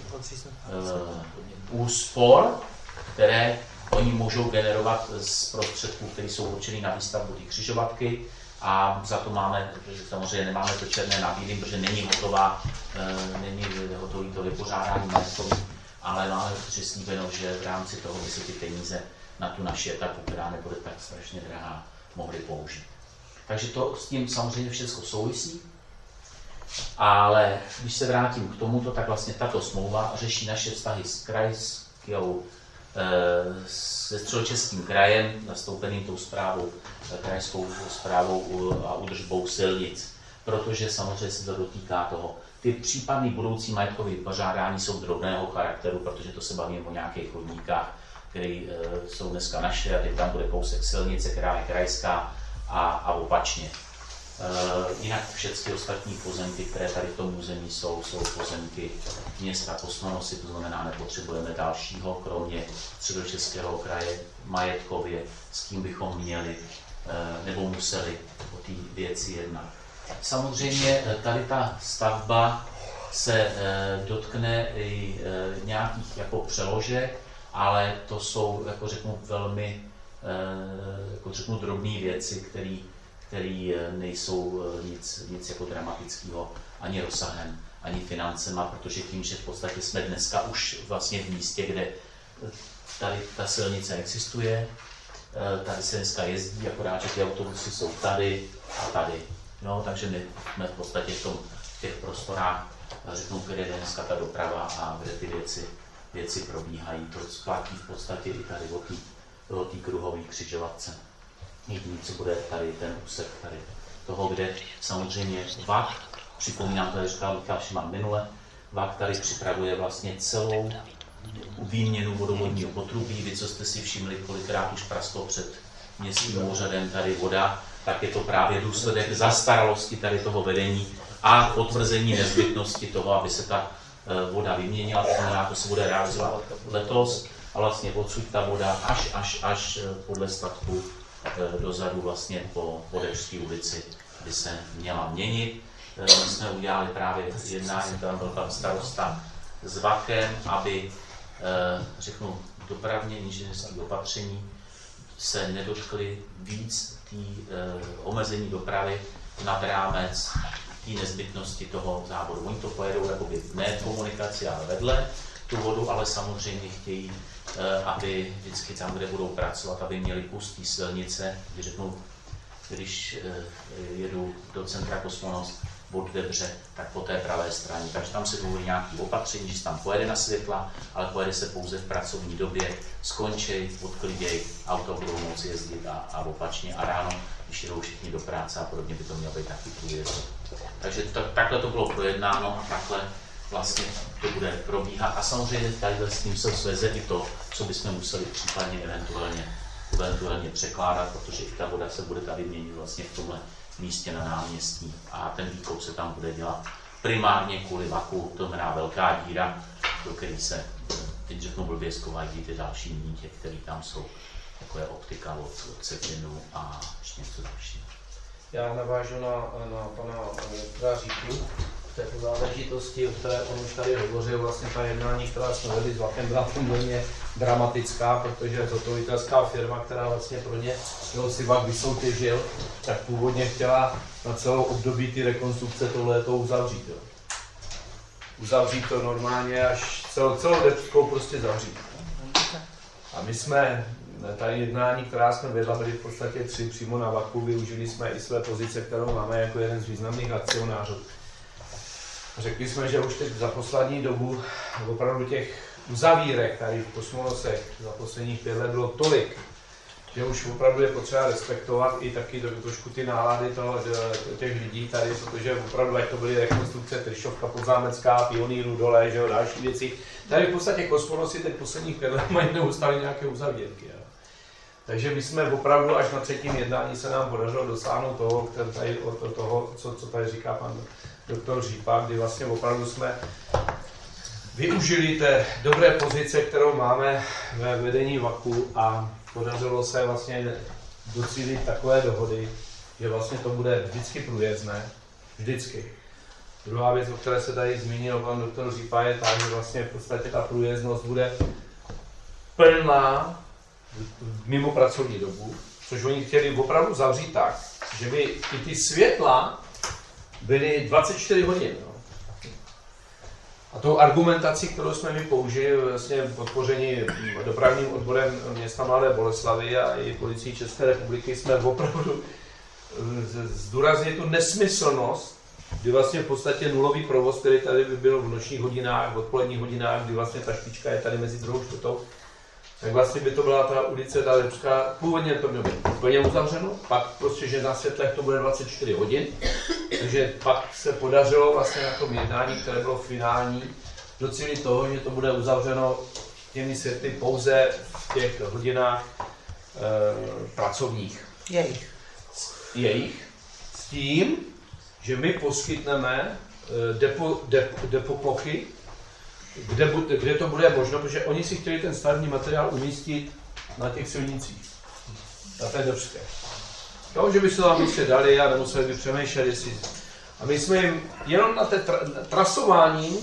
úspor, které oni můžou generovat z prostředků, které jsou určené na výstavbu té křižovatky, a za to máme, samozřejmě nemáme to černé na bílém, protože není hotový to vypořádání majetkový, ale máme přislíbeno, že v rámci toho by se ty peníze na tu naši etapu, která nebude tak strašně drahá, mohli použít. Takže to s tím samozřejmě všechno souvisí, ale když se vrátím k tomuto, tak vlastně tato smlouva řeší naše vztahy s krajskou, se Středočeským krajem, zastoupeným tou správou, krajskou správou a údržbou silnic, protože samozřejmě se to dotýká toho. Ty případné budoucí majetkové vypořádání jsou drobného charakteru, protože to se bavíme o nějakých chodníkách, které jsou dneska naše, a teď tam bude kousek silnice, která je krajská, a opačně. Jinak všechny ostatní pozemky, které tady v tom území jsou pozemky města Kosmonosy, to znamená, nepotřebujeme dalšího, kromě Středočeského kraje, majetkově, s kým bychom měli nebo museli o té věci jednat. Samozřejmě tady ta stavba se dotkne i nějakých jako přeložek, ale to jsou, jako řeknu, velmi jako řeknu, drobné věci, které nejsou nic jako dramatického ani rozsahem, ani financema, protože tím, že v podstatě jsme dneska už vlastně v místě, kde tady ta silnice existuje, tady se dneska jezdí, akorát, že ty autobusy jsou tady a tady. No, takže my jsme v podstatě v těch prostorách, řeknu, kde je dneska ta doprava a kde ty věci probíhají. To platí v podstatě i tady o té kruhové křižovatce. Jediný, co bude tady ten úsek tady toho, kde samozřejmě VAK, připomínám, to říkal Michal Šiman minule, VAK tady připravuje vlastně celou výměnu vodovodního potrubí. Vy, co jste si všimli, kolikrát už prasklo před městským úřadem tady voda, tak je to právě důsledek zastaralosti tady toho vedení a potvrzení nezbytnosti toho, aby se ta voda vyměnila. To znamená, to se bude realizovat letos a vlastně odsud ta voda až podle statku dozadu vlastně po Vodeřské ulici by se měla měnit. My jsme udělali právě jednání, tam byl pan starosta s VAKem, aby, řeknu, dopravně inženýrské opatření se nedotkly víc omezení dopravy nad rámec té nezbytnosti toho závodu. Oni to pojedou jakoby ne komunikaci, ale vedle. tu vodu, ale samozřejmě chtějí, aby vždycky tam, kde budou pracovat, aby měli pustý silnice, když jedu do centra Kosmonos od Debře, tak po té pravé straně. Takže tam se dovolí nějaké opatření, že se tam pojede na světla, ale pojede se pouze v pracovní době, skončí, odkliděj, auto budou moci jezdit a opačně a ráno, když jedou všichni do práce a podobně, by to mělo být taky průjezd. Takže takhle to bylo projednáno a takhle vlastně to bude probíhat. A samozřejmě tady s tím se sveze i to, co bychom museli případně eventuálně překládat, protože i ta voda se bude tady měnit vlastně v tomhle místě na náměstí a ten výkop se tam bude dělat primárně kvůli vaku, to znamená velká díra, do které se, teď řeknu blbě, skovají ty další nítě, které tam jsou, jako je optika od Cepinu a ještě něco dalšího. Já navážu na pana Říku v této záležitosti, o které on už tady hovořil, vlastně ta jednání, která jsme vedli s Vakem, byla poměrně dramatická, protože zhotovitelská firma, která vlastně pro ně si Vak vysoutěžil, tak původně chtěla na celou období ty rekonstrukce tohleto uzavřít. Jo. Uzavřít to normálně až celou depskou prostě zavřít. A my jsme ta jednání, která jsme vedla, byly v podstatě přímo na Vaku, využili jsme i své pozice, kterou máme jako jeden z významných akcionářů. Řekli jsme, že už teď za poslední dobu opravdu těch uzavírek tady v Kosmonosech za posledních 5 let bylo tolik, že už opravdu je potřeba respektovat i taky trošku ty nálady těch lidí tady, protože opravdu, ať to byly rekonstrukce Tršovka, Podzámecká, Pionýrů dole, že jo, další věci. Tady v podstatě Kosmonosy teď posledních 5 let mají neustále nějaké uzavírky. Jo. Takže my jsme opravdu až na 3. jednání se nám podařilo dosáhnout toho, co tady říká pan doktor Řípa, kdy vlastně opravdu jsme využili té dobré pozice, kterou máme ve vedení Vaku a podařilo se vlastně docílit takové dohody, že vlastně to bude vždycky průjezdné, vždycky. Druhá věc, o které se tady zmínil pan doktor Řípa, je ta, že vlastně v podstatě ta průjezdnost bude plná mimo pracovní dobu, což oni chtěli opravdu zavřít tak, že by i ty světla byly 24 hodin. No. A tou argumentací, kterou jsme mi použili, vlastně podpoření dopravním odborem města Mladé Boleslavi a i policií České republiky, jsme opravdu zdůraznili tu nesmyslnost, kdy vlastně v podstatě nulový provoz, který tady by byl v nočních hodinách, v odpoledních hodinách, kdy vlastně ta špička je tady mezi druhou čtvrtou, tak vlastně by to byla ta ulice, ta Lepská, původně to mělo být úplně uzavřeno, pak prostě, že na světlech to bude 24 hodin, takže pak se podařilo vlastně na tom jednání, které bylo finální, docílit toho, že to bude uzavřeno těmi světly pouze v těch hodinách pracovních. Jejich. S tím, že my poskytneme depo plochy, kde to bude možno, protože oni si chtěli ten stavební materiál umístit na těch silnicích, na té Debské. To, že by se tam místě dali a nemuseli by přemýšlet, jestli... A my jsme jim jenom na té trasování,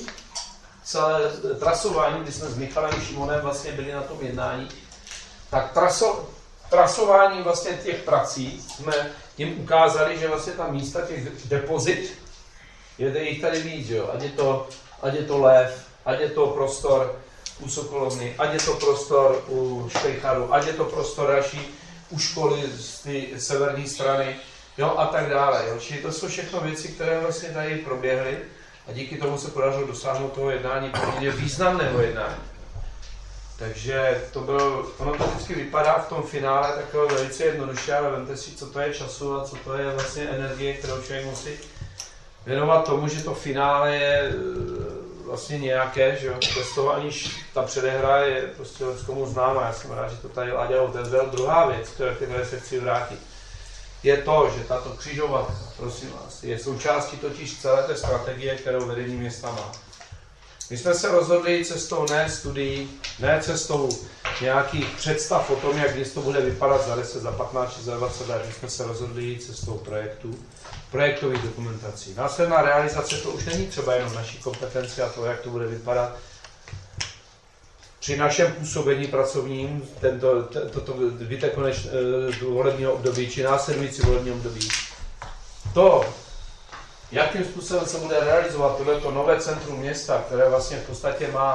kdy jsme s Michalem Šimonem vlastně byli na tom jednání, tak trasování vlastně těch prací jsme jim ukázali, že vlastně ta místa těch depozit, je jich tady víc, jo? Ať je to Lev, ať je to prostor u Sokolovny, ať je to prostor u Štejcharu, ať je to prostor další u školy z té severní strany, jo, a tak dále. Jo. Čili to jsou všechno věci, které vlastně tady proběhly a díky tomu se podařilo dosáhnout toho jednání, poměrně významného jednání. Takže ono to vždycky vypadá v tom finále takové velice jednoduše, ale vemte si, co to je času a co to je vlastně energie, kterou člověk musí věnovat tomu, že to finále je vlastně nějaké, že jo, bez toho aniž ta předehra je prostě komu známá. Já jsem rád, že to tady Láďa otevřel. Druhá věc, které se chci vrátit, je to, že tato křižovatka, prosím vás, je součástí totiž celé té strategie, kterou vedení města má. My jsme se rozhodli cestou ne studií, ne cestou nějakých představ o tom, jak město bude vypadat za 10, za 15 či za 20 let. My jsme se rozhodli jít cestou projektových dokumentací. Následná realizace to už není třeba jenom naší kompetenci a to, jak to bude vypadat. Při našem působení pracovním, toto zbytek volebního období, či následující volebního období, to, jakým způsobem se bude realizovat tohleto nové centrum města, které vlastně v podstatě má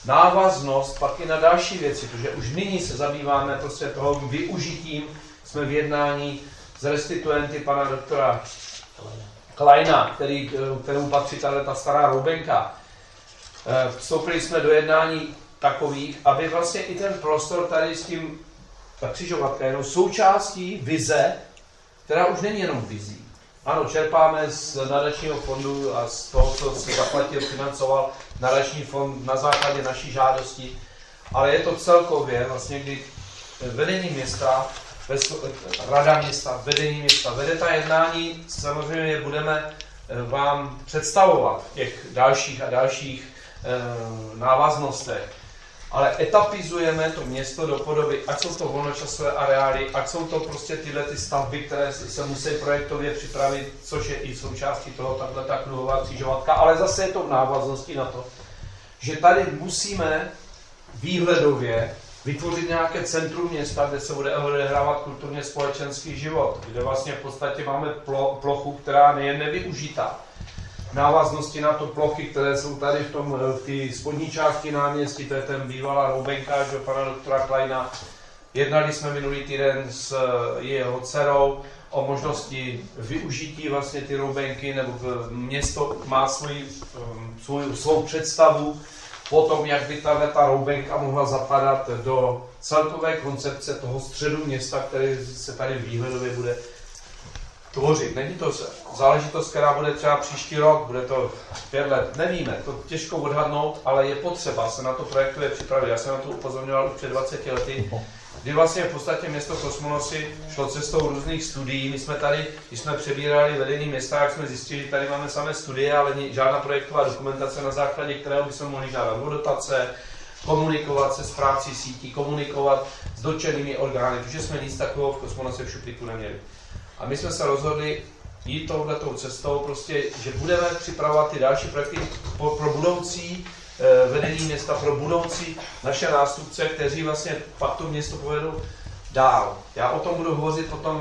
návaznost pak i na další věci, protože už nyní se zabýváme prostě toho využitím, jsme v jednání s restituenty pana doktora Kleina, kterému patří ta stará roubenka. Vstoupili jsme do jednání takových, aby vlastně i ten prostor tady s tím, ta křižovatka je jenom součástí vize, která už není jenom vizí. Ano, čerpáme z nadačního fondu a z toho, co se zaplatil, financoval nadační fond na základě naší žádosti, ale je to celkově vlastně, kdy vedení města, rada města, vedení města vede ta jednání, samozřejmě budeme vám představovat v těch dalších a dalších návaznostech. Ale etapizujeme to město do podoby, ať jsou to volnočasové areály, ať jsou to prostě tyhle ty stavby, které se musí projektově připravit, což je i součástí toho, tahle ta kruhová křižovatka, ale zase je to v návaznosti na to, že tady musíme výhledově vytvořit nějaké centrum města, kde se bude odehrávat kulturně společenský život, kde vlastně v podstatě máme plochu, která je nevyužitá. Návaznosti na to plochy, které jsou tady v té spodní části náměstí, to je ten bývalá roubenka, že pana doktora Kleina. Jednali jsme minulý týden s jeho dcerou o možnosti využití vlastně ty roubenky, nebo město má svou představu o tom, jak by ta roubenka mohla zapadat do celkové koncepce toho středu města, který se tady výhledově bude tvořit. Není to záležitost, která bude třeba příští rok, bude to 5 let, nevíme, to těžko odhadnout, ale je potřeba se na to projektově připravit. Já jsem na to upozorňoval už před 20 lety, kdy vlastně v podstatě město Kosmonosy šlo cestou různých studií. My jsme tady, když jsme přebírali vedení města, jak jsme zjistili, že tady máme samé studie, ale žádná projektová dokumentace, na základě kterého bychom mohli žádat o dotace, komunikovat se správci sítí, komunikovat s dotčenými orgány, protože jsme nic takového v Kosmonosy v šuplíku neměli. A my jsme se rozhodli jít touhletou cestou, prostě, že budeme připravovat ty další projekty pro budoucí vedení města, pro budoucí naše nástupce, kteří vlastně pak to město povedou dál. Já o tom budu hovořit potom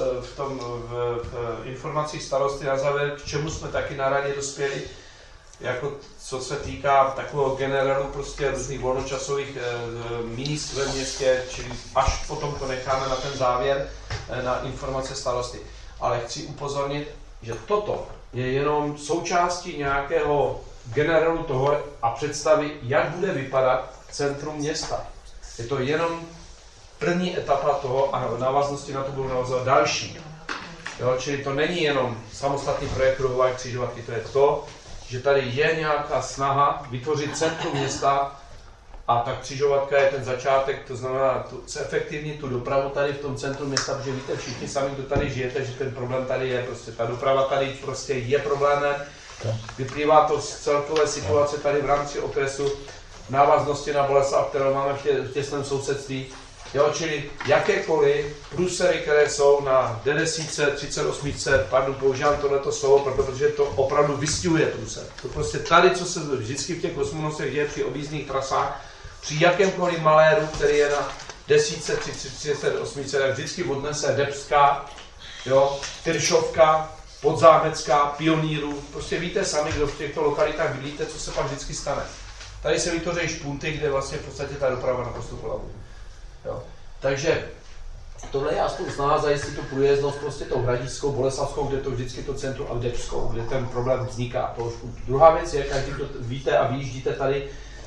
v informacích starosty na závěr, k čemu jsme taky na radě dospěli, jako co se týká takového generálu prostě různých volnočasových míst ve městě, čili až potom to necháme na ten závěr, na informace starosty. Ale chci upozornit, že toto je jenom součástí nějakého generálu toho a představy, jak bude vypadat centrum města. Je to jenom první etapa toho a v návaznosti na to budou navazovat další. Jo, čili to není jenom samostatný projekt kruhová křižovatky, to je to, že tady je nějaká snaha vytvořit centrum města a ta křižovatka je ten začátek, to znamená zefektivnit tu dopravu tady v tom centru města, protože víte všichni sami, kdo tady žijete, že ten problém tady je, prostě ta doprava tady prostě je problémem, vyplývá to z celkové situace tady v rámci okresu, v návaznosti na Boleslav, kterou máme v těsném sousedství. Jo, čili jakékoliv průsery, které jsou na D10, 38, pardon, používám tohleto slovo, protože to opravdu vystihuje průser. To prostě tady, co se vždycky v těch Kosmonosech děje při objízdných trasách, při jakémkoliv maléru, který je na 10, 38, tak vždycky odnese Debská, jo, Tyršovka, Podzámecká, Pionýrů. Prostě víte sami, kdo v těchto lokalitách vidíte, co se pak vždycky stane. Tady se vytvoří špunty, kde vlastně v podstatě ta doprava naprosto kolabuje. Jo. Takže tohle je aspoň snaha zajistit tu průjezdnost prostě tou Hradickou, Boleslavskou, kde to vždycky to centrum, a Debskou, kde ten problém vzniká. Druhá věc je, každý to víte a vyjíždíte tady,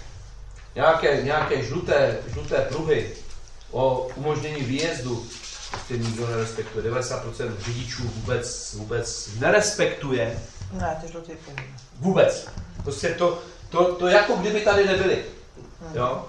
nějaké žluté pruhy o umožnění výjezdu, prostě nikdo nerespektuje. 90% řidičů vůbec nerespektuje. Ne, ty žluté pruhy. Vůbec. Prostě to jako kdyby tady nebyly. Jo?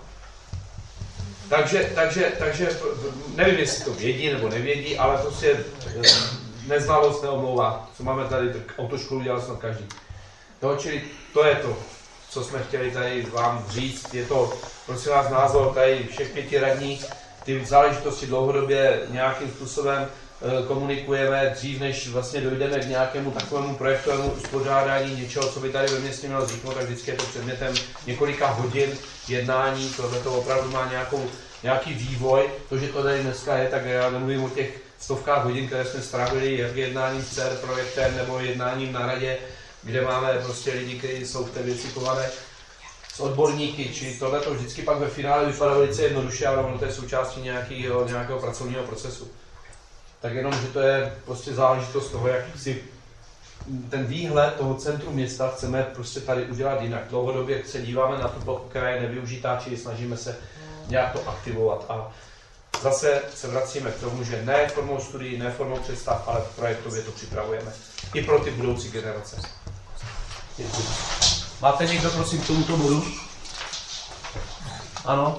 Takže nevím, jestli to vědí nebo nevědí, ale prostě neznalost neomlouvá. Co máme tady, tak autoškolu dělal snad každý. No, čili to je to, co jsme chtěli tady vám říct. Je to, prosím vás, názor tady všech 5 radních. Ty záležitosti dlouhodobě nějakým způsobem komunikujeme dřív, než vlastně dojdeme k nějakému takovému projektovému uspořádání něčeho, co by tady ve městě mělo vzniknout, tak vždycky je to předmětem několika hodin jednání, tohle to opravdu má nějaký vývoj. To, že to tady dneska je, tak já nemluvím o těch stovkách hodin, které jsme strávili jak jednáním s CER projektem nebo jednáním na radě, kde máme prostě lidi, kteří jsou v té věci kované. s odborníky, či tohle to vždycky pak ve finále vypadá velice jednoduše, ale ono to je součástí nějakého pracovního procesu. Tak jenom, že to je prostě záležitost toho, jak si ten výhled toho centru města chceme prostě tady udělat jinak. Dlouhodobě se díváme na tu plochu, která je nevyužitá, čili snažíme se nějak to aktivovat. A zase se vracíme k tomu, že ne formou studií, ne formou představ, ale projektově to připravujeme. I pro ty budoucí generace. Děkuji. Máte někdo, prosím, k tomuto bodu? Ano?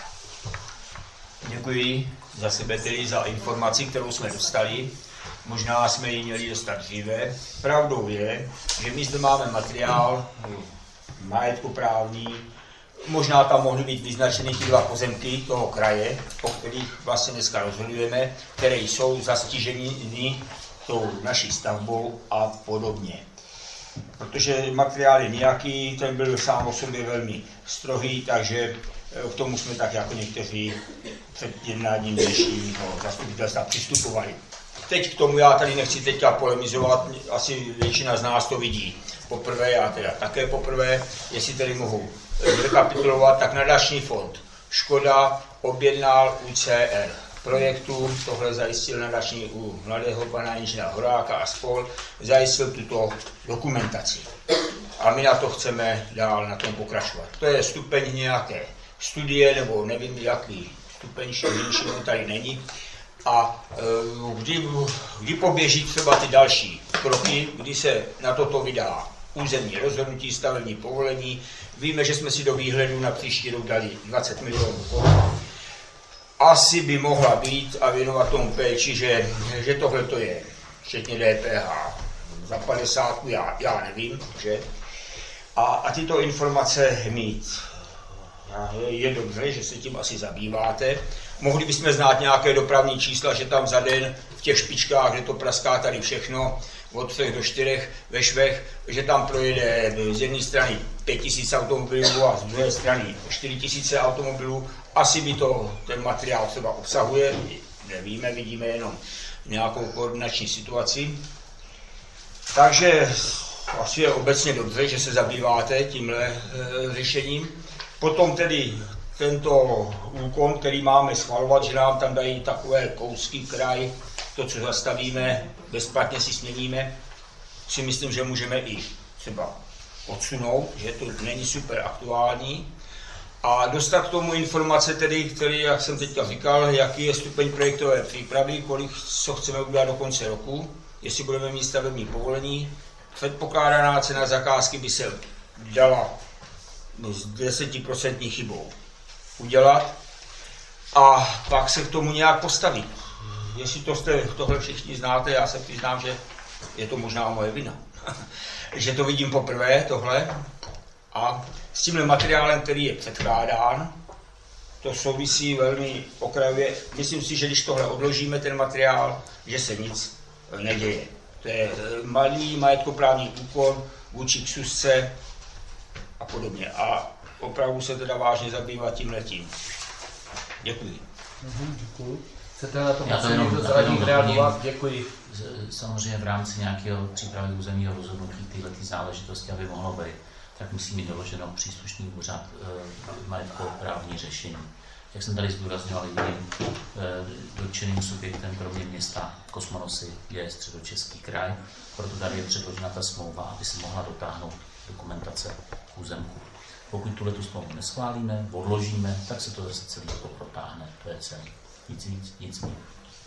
Děkuji za sebe tedy za informaci, kterou jsme dostali. Možná jsme ji měli dostat dříve. Pravdou je, že my zde máme materiál majetkoprávní. Možná tam mohly být vyznačeny ty 2 pozemky toho kraje, o kterých vlastně dneska rozhodujeme, které jsou zastiženy tou naší stavbou a podobně. Protože materiál je nějaký, ten byl sám o sobě velmi strohý, takže k tomu jsme tak jako někteří před jednáním dnešního zastupitelstva přistupovali. Teď k tomu já tady nechci teďka polemizovat, asi většina z nás to vidí poprvé, já teda také poprvé, jestli tedy mohu rekapitulovat, tak nadační fond Škoda objednal UCR projektu, tohle zajistil nadační u mladého pana inženýra Horáka a spol, zajistil tuto dokumentaci. A my na to chceme dál na tom pokračovat. To je stupeň nějaké studie, nebo nevím jaký stupeň, tady není. A kdy poběží třeba ty další kroky, kdy se na toto vydá územní rozhodnutí, stavební povolení. Víme, že jsme si do výhledu na příští rok dali 20 milionů korun. Asi by mohla být a věnovat tomu péči, že tohle to je, včetně DPH. Za 50 já nevím, že? A tyto informace mít. Je dobře, že se tím asi zabýváte. Mohli bychom znát nějaké dopravní čísla, že tam za den v těch špičkách, kde to praská tady všechno, od 3 do 4 ve švech, že tam projede z jedné strany 5000 automobilů a z druhé strany 4000 automobilů. Asi by to ten materiál třeba obsahuje, nevíme, vidíme jenom nějakou koordinační situaci. Takže asi je obecně dobře, že se zabýváte tímhle řešením. Potom tedy tento úkon, který máme schvalovat, že nám tam dají takové kousky kraj, to, co zastavíme, bezplatně si směníme, si myslím, že můžeme i třeba odsunout, že to není super aktuální. A dostat k tomu informace tedy, který, jak jsem teďka říkal, jaký je stupeň projektové přípravy, kolik co chceme udělat do konce roku, jestli budeme mít stavební povolení. Předpokládaná cena zakázky by se dala s 10% chybou udělat a pak se k tomu nějak postavit. Jestli tohle všichni znáte, já se přiznám, že je to možná moje vina, že to vidím poprvé tohle a s tímhle materiálem, který je předkládán, to souvisí velmi okrajově. Myslím si, že když tohle odložíme, ten materiál, že se nic neděje. To je malý majetkoprávní úkon vůči ksusce a podobně. A opravdu se teda vážně zabývat tímhletím. Děkuji. Děkuji. Chcete na to jenom reagovat? Děkuji. Samozřejmě v rámci nějakého přípravy územního rozhodnutí tyhle záležitosti, aby mohlo být, tak musí mít doloženo příslušný úřad majetkoprávní řešení. Jak jsem tady zdůrazňoval, jediným dotčeným subjektem kromě města Kosmonosy je Středočeský kraj, proto tady je předložena ta smlouva, aby se mohla dotáhnout dokumentace územku. Pokud tuhle smlouvu neschválíme, odložíme, tak se to zase celý to protáhne. To je celé. Nic víc, nic méně.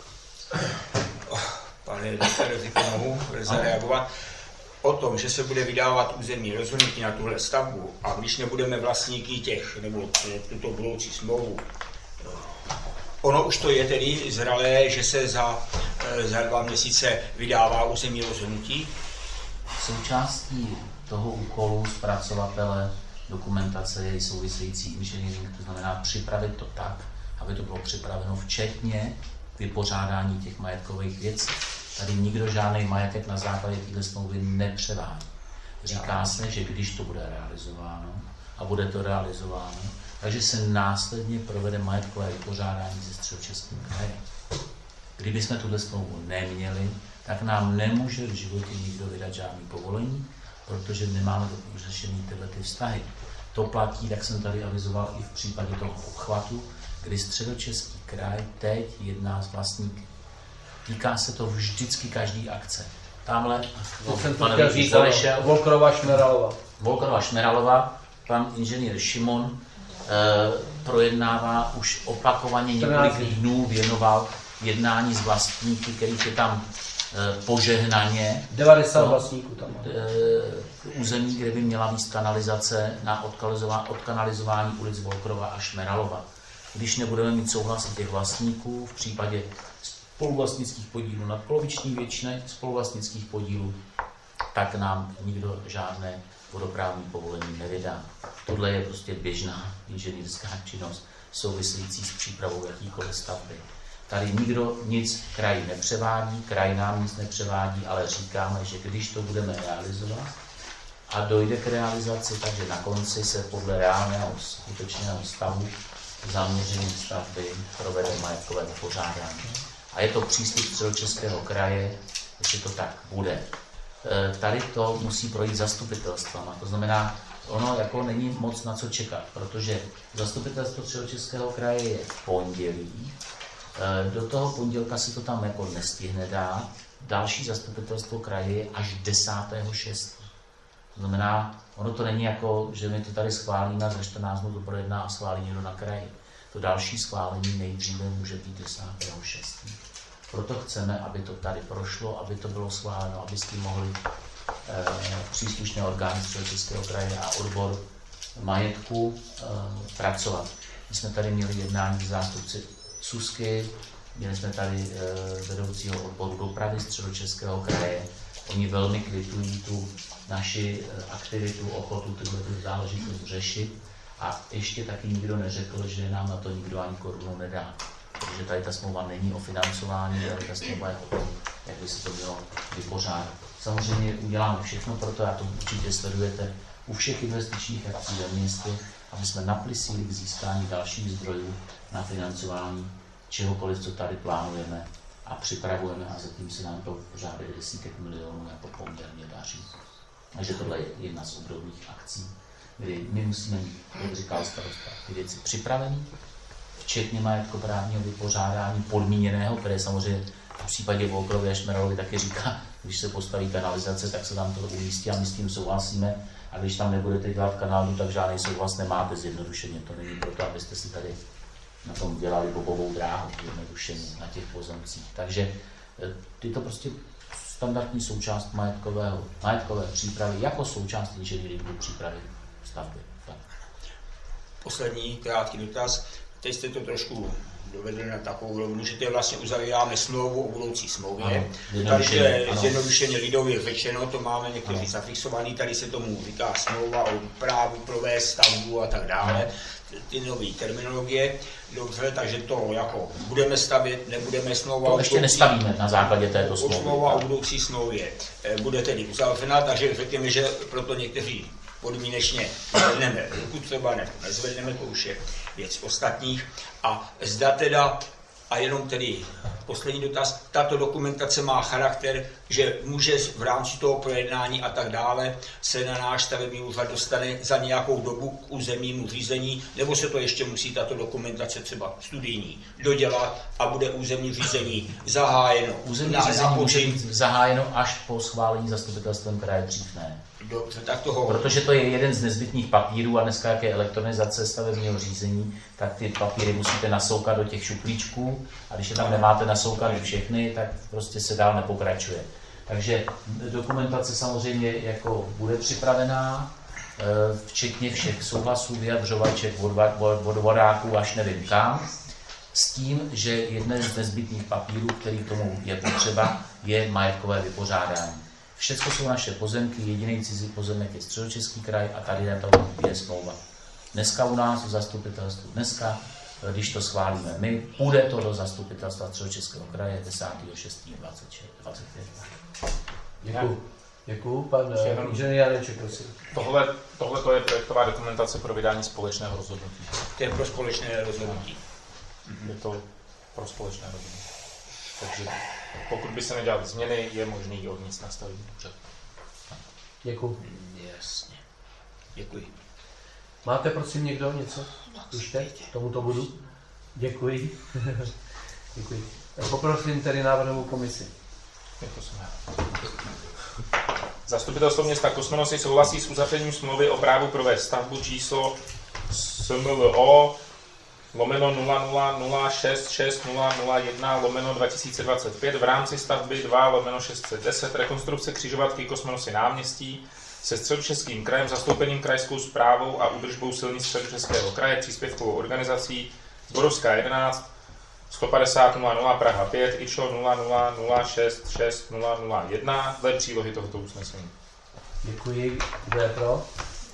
Pane doktore, mohu zareagovat. O tom, že se bude vydávat územní rozhodnutí na tuhle stavbu a když nebudeme vlastníky těch, nebo tuto budoucí smlouvu, ono už to je tedy zralé, že se za 2 měsíce vydává územní rozhodnutí? Součástí toho úkolu zpracovatele dokumentace je související inženýring, to znamená připravit to tak, aby to bylo připraveno včetně vypořádání těch majetkových věcí. Tady nikdo žádný majetek na základě této smlouvy nepřevádí. Říká se, že když to bude realizováno a bude to realizováno, takže se následně provede majetkové vypořádání se Středočeským krajem. Kdybychom tuhle smlouvu neměli, tak nám nemůže v životě nikdo vydat žádný povolení, protože nemáme řešený tyhle vztahy. To platí, tak jsem tady avizoval i v případě toho obchvatu, kdy Středočeský kraj teď jedná s vlastníky. Týká se to vždycky každý akce. Tamhle Volkrova Šmeralova, pan inženýr Šimon projednává už opakovaně několik dnů, věnoval jednání s vlastníky, kterých je tam požehnaně. 90 vlastníků tam. Území, kde by měla být kanalizace na odkanalizování ulic Volkrova a Šmeralova. Když nebudeme mít souhlas těch vlastníků, v případě spoluvlastnických podílů nadpoloviční většiny spoluvlastnických podílů, tak nám nikdo žádné vodoprávní povolení nevydá. Tohle je prostě běžná inženýrská činnost související s přípravou jakýkoliv stavby. Tady nikdo nic kraji nepřevádí, kraj nám nic nepřevádí, ale říkáme, že když to budeme realizovat a dojde k realizaci, takže na konci se podle reálného skutečného stavu zaměření stavby provede majetkové vypořádání. A je to přístup Středočeského kraje, že to tak bude. Tady to musí projít zastupitelstvama, to znamená, ono jako není moc na co čekat, protože zastupitelstvo Středočeského kraje je v pondělí, do toho pondělka se to tam jako nestihne dát, další zastupitelstvo kraje je až 10.6. To znamená, ono to není jako, že my to tady schválíme a za 14 dnů to projedná a schválí někdo na kraji. To další schválení nejdříve může být 10.6. Proto chceme, aby to tady prošlo, aby to bylo schváleno, aby s tím mohli příslušné orgány Středočeského kraje a odbor majetku pracovat. My jsme tady měli jednání s zástupci SUSky, měli jsme tady vedoucího odboru dopravy Středočeského kraje. Oni velmi kvitují tu naši aktivitu, ochotu tyhle záležitost řešit. A ještě taky nikdo neřekl, že nám na to nikdo ani korunu nedá. Protože tady ta smlouva není o financování, ale ta smlouva je o tom, jak by se to mělo vypořádat. Samozřejmě uděláme všechno pro to, a to určitě sledujete u všech investičních akcí ve městě, aby jsme napli síly k získání dalších zdrojů na financování čehokoliv, co tady plánujeme a připravujeme, a zatím se nám to v řádech desítek milionů jako poměrně daří. Takže tohle je jedna z obdobných akcí, kdy my musíme mít, jak říkal starosta, ty věci připravené, včetně majetkoprávního vypořádání podmíněného, které samozřejmě v případě Volkrovy a Šmeralovi taky říká, když se postaví kanalizace, tak se tam to umístí a my s tím souhlasíme. A když tam nebudete dělat kanálu, tak žádný souhlas nemáte zjednodušeně. To není proto, abyste si tady na tom dělali bobovou dráhu zjednodušeně na těch pozemcích. Takže je to prostě standardní součást majetkové přípravy, jako součást inženýringu přípravy stavby. Tak. Poslední krátký dotaz. Teď jste to trošku dovedli na takovou rovinu, že to je vlastně uzavíráme smlouvu o budoucí smlouvě. Takže zjednodušeně lidově řečeno, to máme někteří zafixovaný, tady se tomu říká smlouva o právu provést stavbu a tak dále. Ty nové terminologie. Dobře, takže to jako budeme stavět, nebudeme smlouva. To ještě nestavíme na základě této smlouvy. Smlouva o budoucí smlouvě bude tedy uzavřena, takže řekněme, že proto někteří podmínečně zvedneme ruku třeba, nebo nezvedneme, to už je věc ostatních. A zda teda, a jenom tedy poslední dotaz, tato dokumentace má charakter, že může v rámci toho projednání a tak dále se na náš stavební úřad dostane za nějakou dobu k územnímu řízení, nebo se to ještě musí tato dokumentace třeba studijní dodělat a bude územní řízení zahájeno. Územní řízení může být zahájeno až po schválení zastupitelstvem kraje, dřív ne. Dobře, tak toho... Protože to je jeden z nezbytných papírů a dneska, jak je elektronizace stavebního řízení, tak ty papíry musíte nasoukat do těch šuplíčků a když je tam nemáte nasoukat všechny, tak prostě se dál nepokračuje. Takže dokumentace samozřejmě jako bude připravená, včetně všech souhlasů, vyjadřovaček, vodáků až nevím kam, s tím, že jeden z nezbytných papírů, který k tomu je potřeba, je majetkové vypořádání. Všechno jsou naše pozemky, jediný cizí pozemek je Středočeský kraj a tady na tom je smlouva. Dneska u nás v zastupitelstvu, když to schválíme my, půjde to do zastupitelstva Středočeského kraje 10.6.2025. Děkuju, pan inženýr Janeček, prosím. Tohle to je projektová dokumentace pro vydání společného rozhodnutí. To je pro společné rozhodnutí. Je to pro společné rozhodnutí. Takže pokud by se nedělaly změny, je možný od nic nastavit úřad. Děkuji. Jasně. Děkuji. Máte prosím někdo něco? Ještě k tomuto bodu? Děkuji. Děkuji. Poprosím tedy návrhovou komisi. Zastupitelstvo města Kosmonosy souhlasí s uzavřením smlouvy o právu provést stavbu číslo SMLO /000660001/2025 v rámci stavby 2/610 rekonstrukce křižovatky Kosmonosy náměstí se Středočeským krajem, zastoupením krajskou správou a údržbou silnic Středočeského kraje, příspěvkovou organizací Zborovská 11 150 00 Praha 5 IČO 00066001 dle přílohy tohoto usnesení. Děkuji. Kdo je pro?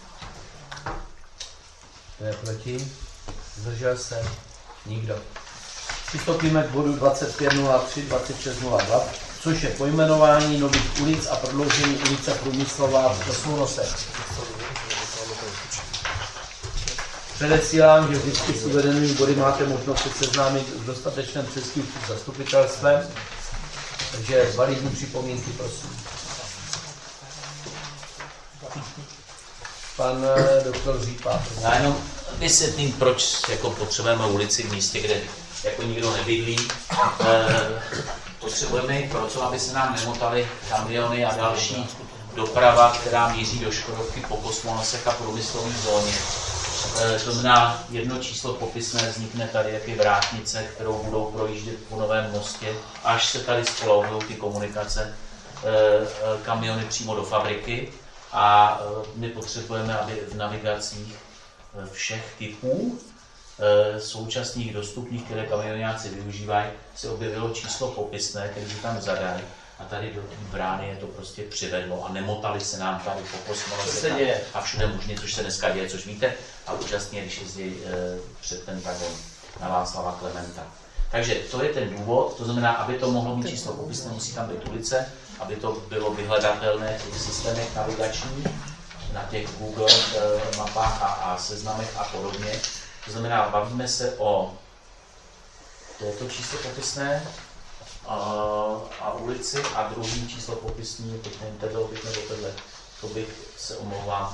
Kdo je proti? Zdržel se? Nikdo. Přistoupíme k bodu 2503-2602, což je pojmenování nových ulic a prodloužení ulice Průmyslová v Kosmonosech. Předesílám, že vždycky s uvedenými body máte možnost se seznámit v dostatečném předstihu s zastupitelstvem, takže validní připomínky, prosím. Pan doktor Řípa. Já jenom vysvětlím, proč jako potřebujeme ulici v místě, kde jako nikdo nebydlí. Potřebujeme ji proto, aby se nám nemotaly kamiony a další doprava, která míří do Škodovky po Kosmonosech a průmyslové zóně. To znamená, jedno číslo popisné vznikne tady jaké vrátnice, kterou budou projíždět po Novém mostě, až se tady spolouhnou ty komunikace kamiony přímo do fabriky. A my potřebujeme, aby v navigacích všech typů současných dostupných, které kamionáci využívají, se objevilo číslo popisné, které se tam zadají. A tady do té brány je to prostě přivedlo a nemotali se nám tady po Kosmonosech a všude možně, což se dneska děje, což víte, a úžasně, když jezdí před Pentagon na Václava Klementa. Takže to je ten důvod, to znamená, aby to mohlo mít číslo popisné, musí tam být ulice, aby to bylo vyhledatelné v těch systémech navigačních, na těch Google mapách a seznamech a podobně. To znamená, bavíme se o této číslo popisné a ulici a druhý číslo popisný, teď nevím, nebo tohle, to bych se omlouvám.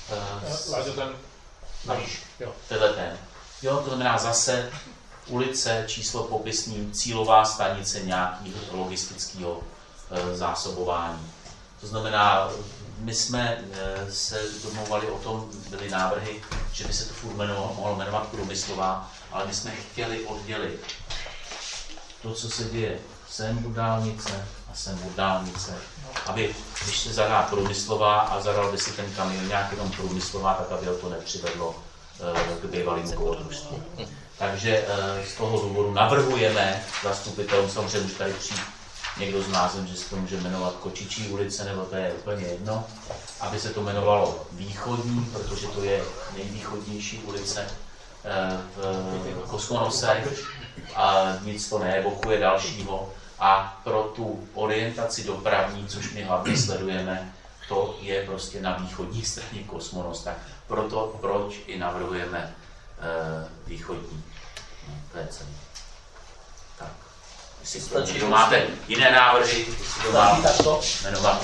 Tenhle ten. Jo, to znamená zase ulice, číslo popisný, cílová stanice nějakého logistického zásobování. To znamená, my jsme se domlouvali o tom, byly návrhy, že by se to furt mohlo jmenovat Průmyslová, ale my jsme chtěli oddělit to, co se děje sem u dálnice a sem u dálnice, aby, když se zadá Průmyslová a zadal by si ten kamion nějak jenom Průmyslová, tak aby ho to nepřivedlo k bývalým kovodružstvu. Takže z toho důvodu navrhujeme zastupitelům, samozřejmě může tady přijít někdo s názvem, že se to může jmenovat Kočičí ulice, nebo to je úplně jedno, aby se to jmenovalo Východní, protože to je nejvýchodnější ulice v Kosmonosech a nic to neevokuje dalšího. A pro tu orientaci dopravní, což my hlavně sledujeme, to je prostě na východní straně Kosmonos. Tak proto, proč i navrhujeme východní. No, to je celé. Tak. Jestli máte jiné návrhy, jestli to mám jmenovat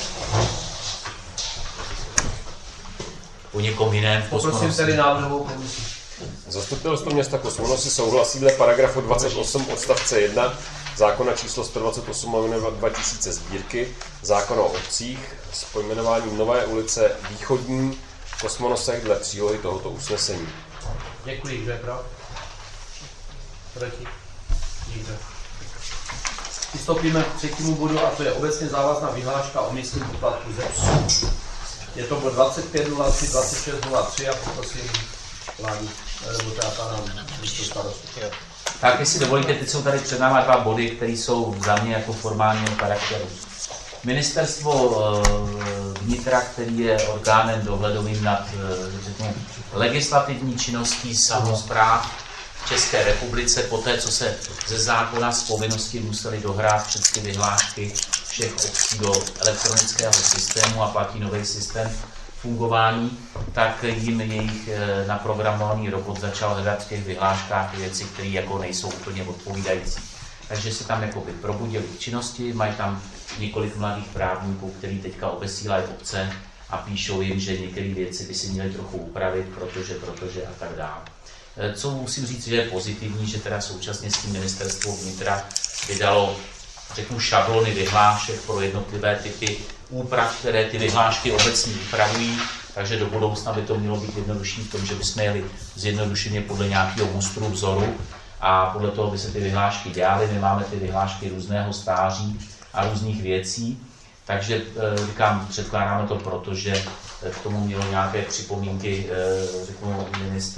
po někom jiném v Kosmonosi. Poprosím tedy návrhovou komisi. Zastupitelstvo města Kosmonosy souhlasí dle paragrafu 28 odstavce 1 zákona číslo 128/2000 sbírky, zákona o obcích s pojmenováním nové ulice Východní v Kosmonosech dle přílohy tohoto usnesení. Děkuji. Kdo je pro? Proti? Nikdo. Přistoupíme k třetímu bodu, a to je obecně závazná vyhláška o místním poplatku ze psů. Je to bod 2503-2603 a poprosím vládu, nebo pana místostarostu. Tak, jestli dovolíte, teď jsou tady před námi dva body, které jsou za mě jako formálního charakteru. Ministerstvo vnitra, který je orgánem dohledovým nad legislativní činností samospráv v České republice, poté, co se ze zákona z povinnosti museli dohrát všechny vyhlášky všech obcí do elektronického systému a platí nový systém fungování, tak jim jejich naprogramovaný robot začal hledat v těch vyhláškách věci, které jako nejsou úplně odpovídající. Takže se tam jakoby probudili v činnosti, mají tam několik mladých právníků, kteří teďka obesílají obce, a píšou jim, že některé věci by si měly trochu upravit, protože a tak dále. Co musím říct, že je pozitivní, že teda současně s tím ministerstvo vnitra vydalo, řeknu, šablony vyhlášek pro jednotlivé typy úprav, které ty vyhlášky obecně upravují, takže do budoucna by to mělo být jednodušší v tom, že bychom jeli zjednodušeně podle nějakého mustru vzoru a podle toho by se ty vyhlášky dělaly. My máme ty vyhlášky různého stáří a různých věcí, takže říkám, předkládáme to proto, že k tomu mělo nějaké připomínky, řeknu,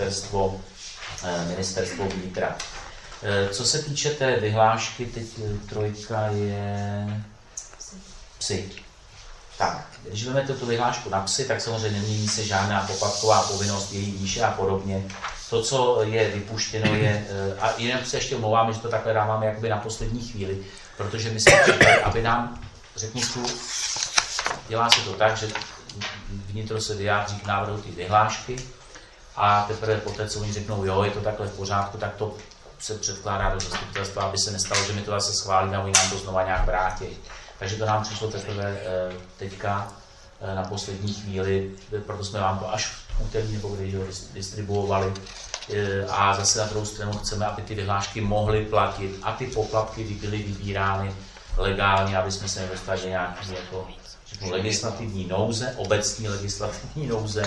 ministerstvo vnitra. Co se týče té vyhlášky, teď trojka je psy. Tak, když vezmete tu vyhlášku na psy, tak samozřejmě nemění se žádná poplatková povinnost, její výše a podobně. To, co je vypuštěno, je, a jinak se ještě omlouváme, že to takhle dáváme jakoby na poslední chvíli, protože my jsme čekali, aby nám, řeknu tu, dělá se to tak, že vnitro se vyjádří k návrhu ty vyhlášky a teprve poté, co oni řeknou, jo, je to takhle v pořádku, tak to se předkládá do zastupitelstva, aby se nestalo, že my to zase schválíme a oni nám to znova nějak vrátí. Takže to nám přišlo teprve teďka na poslední chvíli, proto jsme vám to až v úterý nebo když ho distribuovali. A zase na druhou stranu chceme, aby ty vyhlášky mohly platit a ty poplatky byly vybírány legálně, aby jsme se nedostali do nějaké jako legislativní nouze, obecní legislativní nouze.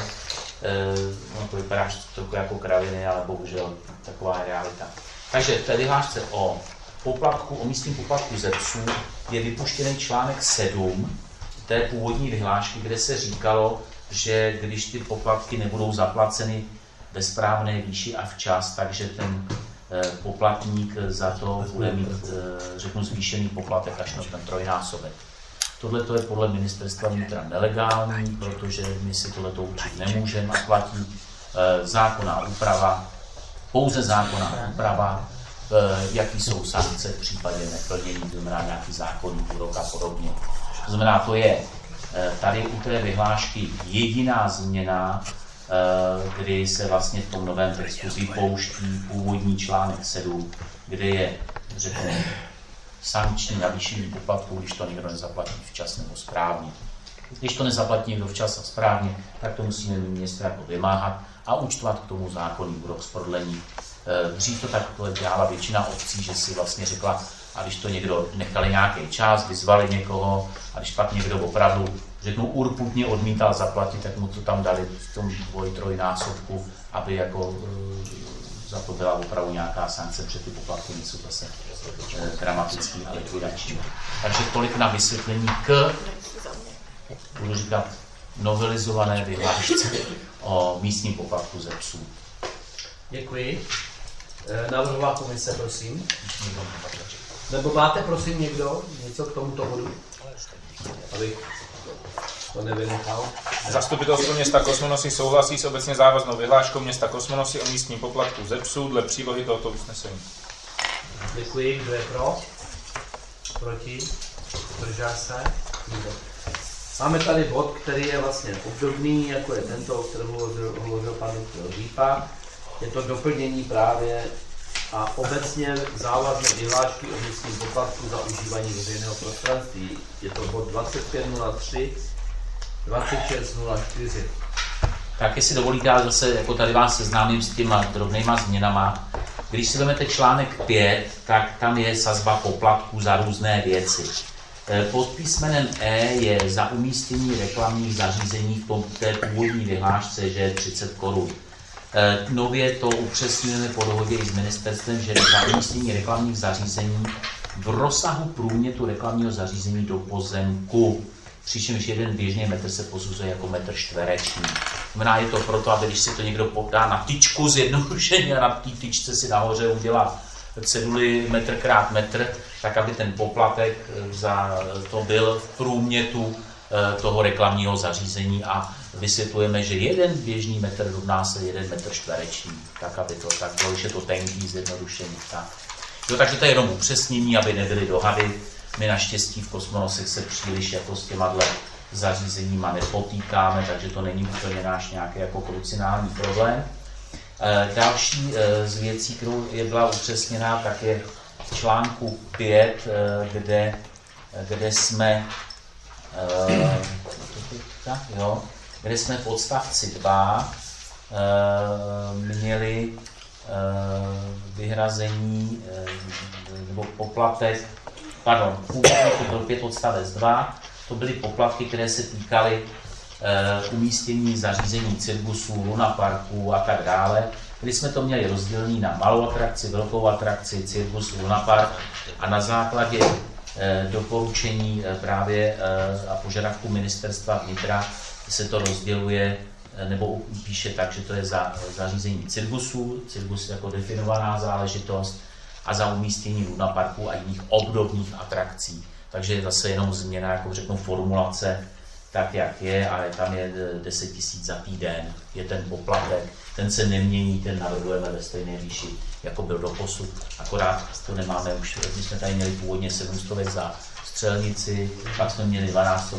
No to vypadá trochu jako kraviny, ale bohužel taková je realita. Takže v té vyhlášce o místním poplatku ze psů je vypuštěný článek 7 té původní vyhlášky, kde se říkalo, že když ty poplatky nebudou zaplaceny ve správné výši a včas, takže ten poplatník za to bude mít, řeknu, zvýšený poplatek až na ten trojnásobek. Tohle je podle ministerstva vnitra nelegální, protože my si tohleto určit nemůžeme a platí zákonná úprava, pouze zákonná úprava, jaký jsou sankce v případě neplnění, to znamená nějaký zákonný úrok a podobně. To znamená, to je tady u té vyhlášky jediná změna, kdy se vlastně v tom novém textu vypouští původní článek 7, kde je, řeknu, sankční navýšení poplatku, když to někdo nezaplatí včas nebo správně. Když to nezaplatí někdo včas a správně, tak to musíme ministr jako vymáhat a účtovat k tomu zákonný úrok z prodlení. Dřív to takhle dělala většina obcí, že si vlastně řekla, a když to někdo nechali nějaký čas, vyzvali někoho, a když pak někdo opravdu, řeknu, urputně odmítal zaplatit, tak mu to tam dali v tom trojnásobku, aby jako za to byla opravdu nějaká sankce, před ty poplatky něco zase dramatický a likvidační. Takže tolik na vysvětlení k, budu říkat, novelizované vyhlášce o místním poplatku ze psů. Děkuji. Navrhová komise, prosím. Nebo máte, prosím, někdo něco k tomuto bodu? Abych to nevynechal. Zastupitelstvo města Kosmonosy souhlasí s obecně závaznou vyhláškou města Kosmonosy o místním poplatku ze psů dle přílohy tohoto usnesení. Děkuji. Kdo je pro? Proti? Zdržel se? Máme tady bod, který je vlastně obdobný, jako je tento, o kterém hovořil pan doktor Řípa. Je to doplnění právě a obecně závazné vyhlášky o místním poplatku za užívání veřejného prostranství. Je to bod 2503, 2604. Tak jestli dovolíte, já zase jako tady vás seznámím s těma drobnýma změnama. Když si vezmete článek 5, tak tam je sazba poplatků za různé věci. Pod písmenem E je za umístění reklamních zařízení v té původní vyhlášce, že je 30 korun. Nově to upřesňujeme po dohodě i s ministerstvem, že za umístění reklamních zařízení v rozsahu průměru reklamního zařízení do pozemku, přičemž jeden běžný metr se posuzuje jako metr čtvereční. Znamená, je to proto, aby když si to někdo podá na tyčku zjednodušeně a na té tyčce si nahoře udělá ceduly metr krát metr, tak aby ten poplatek za to byl v průměru toho reklamního zařízení a vysvětlujeme, že jeden běžný metr rovná se 1 metr čtvereční, tak aby to tak bylo, že je to tenký zjednodušení. Tak. Jo, takže to je jenom upřesnění, aby nebyly dohady. My naštěstí v Kosmonosech se příliš jako s těmahle zařízeníma nepotýkáme, takže to není úplně náš nějaký jako kruciální problém. Další z věcí, kterou je byla upřesněná, tak je v článku 5, kde jsme kde jsme v odstavci 2 měli vyhrazení nebo poplatek, původně to byl 5 odstavec 2, to byly poplatky, které se týkaly umístění zařízení cirkusů, lunaparků a tak dále. Kdy jsme to měli rozdělený na malou atrakci, velkou atrakci, cirkus, lunapark a na základě doporučení právě a požadavku ministerstva vnitra se to rozděluje nebo píše tak, že to je za zařízení cirkusů, cirkus jako definovaná záležitost a za umístění lunaparků a jiných obdobných atrakcí. Takže je zase jenom změna, jako řeknu, formulace tak, jak je, ale tam je 10 000 za týden, je ten poplatek, ten se nemění, ten navrhujeme ve stejné výši, jako byl doposud, akorát to nemáme už, my jsme tady měli původně 700 za střelnici, pak jsme měli 12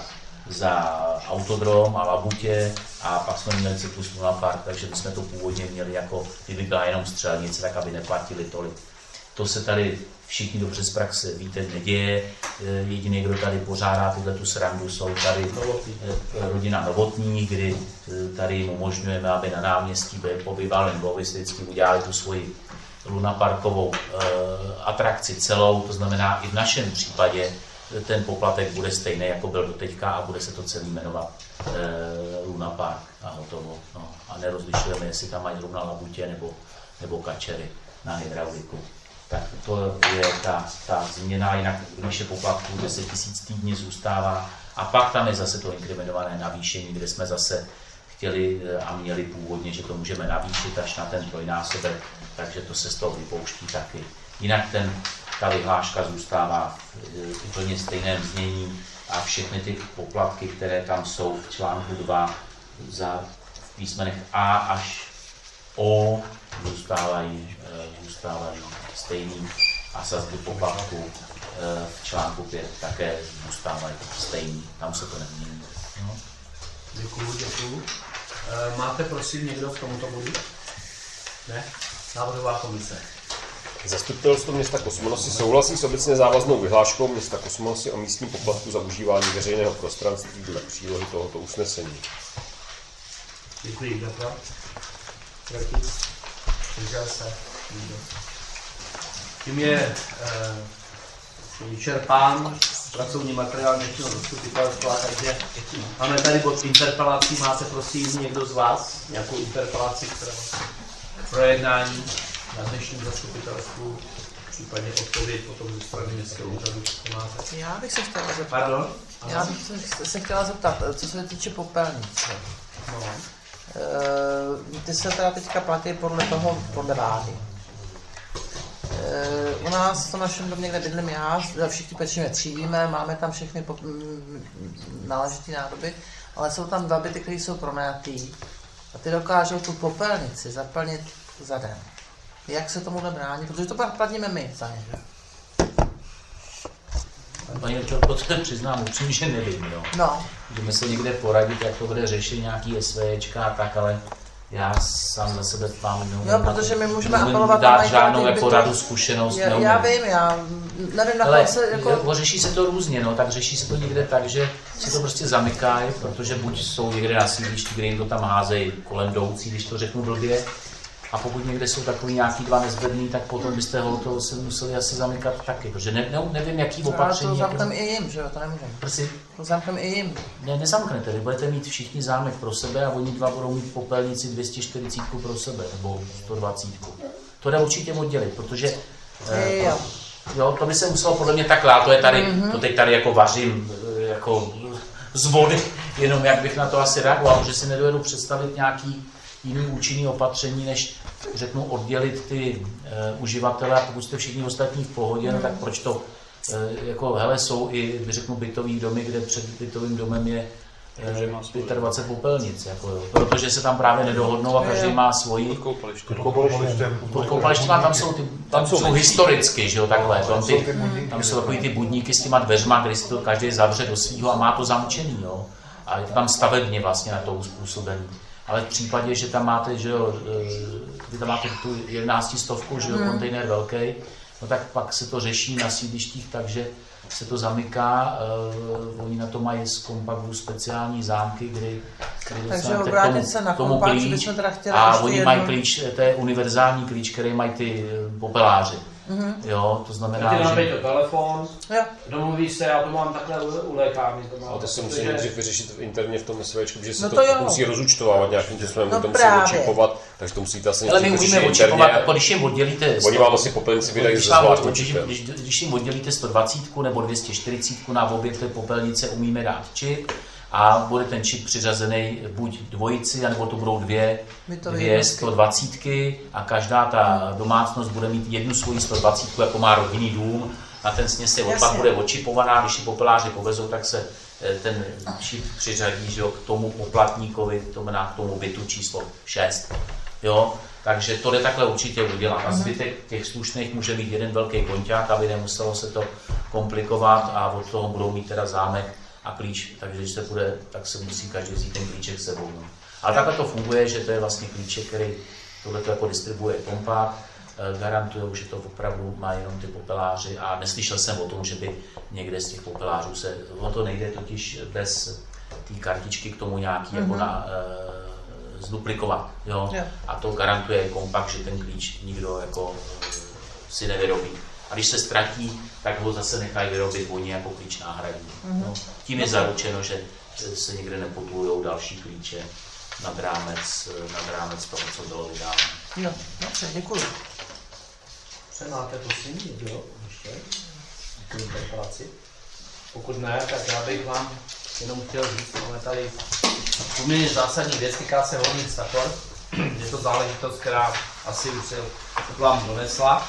za autodrom a labutě a pak jsme měli cirkus lunapark, takže my jsme to původně měli jako, kdyby byla jenom střelnice, tak aby neplatili tolik. To se tady všichni dobře z praxe víte, neděje. Jediný, kdo tady pořádá tuhle tu srandu, jsou tady rodina Novotných, kdy tady jim umožňujeme, aby na náměstí pobyvali nebo vždycky udělali tu svoji lunaparkovou atrakci celou. To znamená, i v našem případě ten poplatek bude stejný, jako byl doteďka a bude se to celý jmenovat lunapark a hotovo. No, a nerozlišujeme, jestli tam mají zrovna labutě nebo kačery na hydrauliku. Tak to je ta změna, jinak výše poplatků 10 000 týdně zůstává. A pak tam je zase to inkriminované navýšení, kde jsme zase chtěli a měli původně, že to můžeme navýšit až na ten trojnásobek, takže to se z toho vypouští taky. Jinak ta vyhláška zůstává v úplně stejném znění a všechny ty poplatky, které tam jsou v článku 2 za písmenech A až O, zůstávají stejný a sazby poplatků v článku 5 také zůstávají stejný, tam se to nemění. No. Děkuju. Máte prosím někdo k tomuto bodu? Ne? Návrhová komise. Zastupitelstvo města Kosmonosy souhlasí s obecně závaznou vyhláškou města Kosmonosy o místním poplatku za užívání veřejného prostranství dle přílohy tohoto usnesení. Děkuji. Kdo pro? Proti? Zdržel se? Tím je vyčerpán pracovní materiál dnešního zastupitelstva, takže máme tady bod interpelací. Máte prosím někdo z vás nějakou interpelaci, která projednání na dnešním zastupitelstvu, případně odpověď potom ze strany městského úřadu. Máte? Já bych se chtěla zeptat. Pardon? Já bych se chtěla zeptat, co se týče popelnice. No. Ty se teda teďka platí podle vlády. U nás v našem domě, kde bydlím já, všichni pečlivě třídíme, máme tam všechny náležitý nádoby, ale jsou tam 2 byty, které jsou pronajatý a ty dokážou tu popelnici zaplnit za den. Jak se tomu bránit? Protože to platíme my za ně, že? Paní Rečorko, to přiznám upřímně, že nevím, jo. No. Můžeme se někde poradit, jak to bude řešit nějaký SVčka a tak, ale já sám za sebe vám jo, protože my můžeme apelovat dát žádnou jako radu, zkušenost. Já vím, já nevím, na ale se jako... řeší se to různě, no, tak řeší se to někde tak, že se to prostě zamykají, protože buď jsou někde na sídlišti, kde jim to tam házejí kolem jdoucí, když to řeknu blbě, a pokud někde jsou takový nějaký 2 nezbedný, tak potom byste ho se museli asi zamykat taky, protože nevím, jaký opatření... To zamkneme i jim, že jo, to nemůžeme. Prosím? To zamkneme i jim. Ne, nezamknete, vy budete mít všichni zámek pro sebe a oni 2 budou mít popelnici 240 pro sebe, nebo 120. To jde určitě oddělit, protože... Jo, to by se muselo podle mě takhle, a to je tady, to teď tady jako vařím jako z vody, jenom jak bych na to asi reagoval, protože si nedovedu představit nějaký jiný účinný opatření, než řeknu oddělit ty uživatele, a pokud jste všichni ostatní v pohodě, no tak proč to, jako hele, jsou i, řeknu, bytový domy, kde před bytovým domem je 25 popelnic, jako, protože se tam právě nedohodnou a každý má svoji. Pod koupalištěm tam jsou historicky, že jo, takhle, tam jsou takový ty budníky s těma dveřma, kde si to každý zavře do svýho a má to zamčený, jo, a je to tam stavebně vlastně na to uspůsobený. Ale v případě, že tam máte, že jo, vy tam máte tu 1100, že jo, kontejner velký, no tak pak se to řeší na sídlištích, takže se to zamyká, oni na to mají z kompaktu speciální zámky, kdy Takže obrátit se na kompakt, že bychom teda chtěli a ještě oni jednu... mají klíč, to je univerzální klíč, který mají ty popeláři. Jo, to znamená, ty nám že... telefon, domluvíš se, já to mám takhle u lékárny. Ale to se musí nejdřív vyřešit interně v tom SVčku, protože se No to to musí rozúčtovávat nějakým způsobem, No to musí právě. očipovat, takže to musíte asi Ale my něco umíme vyřešit očipovat, interně. jako když jim oddělíte... Oni vám asi popelnici vydají ze zvláštním čipem. Když jim oddělíte 120 nebo 240 na obě ty popelnice, umíme dát čip a bude ten čip přiřazený buď dvojici, nebo to budou dvě 120 a každá ta domácnost bude mít jednu svoji 120, jako má rodinný dům. Na ten směs se odpad bude očipovaná, když ji popeláři povezou, tak se ten čip přiřadí, že jo, k tomu poplatníkovi, to znamená k tomu bytu číslo 6. Jo? Takže to jde takhle určitě udělat. A zbytek těch slušných může být jeden velký konťák, aby nemuselo se to komplikovat a od toho budou mít teda zámek a klíč. Takže když se půjde, tak se musí každý vzít ten klíček s sebou. No. Ale takhle to funguje, že to je vlastně klíček, který tohleto jako distribuje kompakt. Garantuju, že to opravdu má jenom ty popeláři a neslyšel jsem o tom, že by někde z těch popelářů se, ono to nejde totiž bez té kartičky k tomu nějaký jako zduplikovat, jo? A to garantuje kompakt, že ten klíč nikdo jako si nevyrobí. A když se ztratí, tak ho zase nechají vyrobit oni jako klíč náhradní. No, tím je zaručeno, že se někde nepotulujou další klíče nad rámec toho, co bylo vydáno. Jo, dobře, děkuji. Máte prosím, jo, ještě interpelaci. Pokud ne, tak já bych vám jenom chtěl říct, máme tady poměrně zásadní věc, týká se Horních Stakor. Je to záležitost, která asi už se k vám donesla.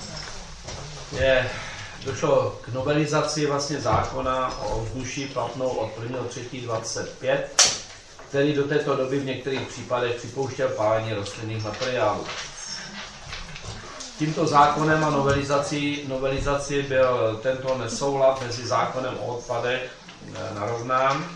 Došlo k novelizaci vlastně zákona o ovzduší platnou od 1.3.25, který do této doby v některých případech připouštěl pálení rostlinných materiálů. Tímto zákonem a novelizaci byl tento nesoulad mezi zákonem o odpadech narovnán.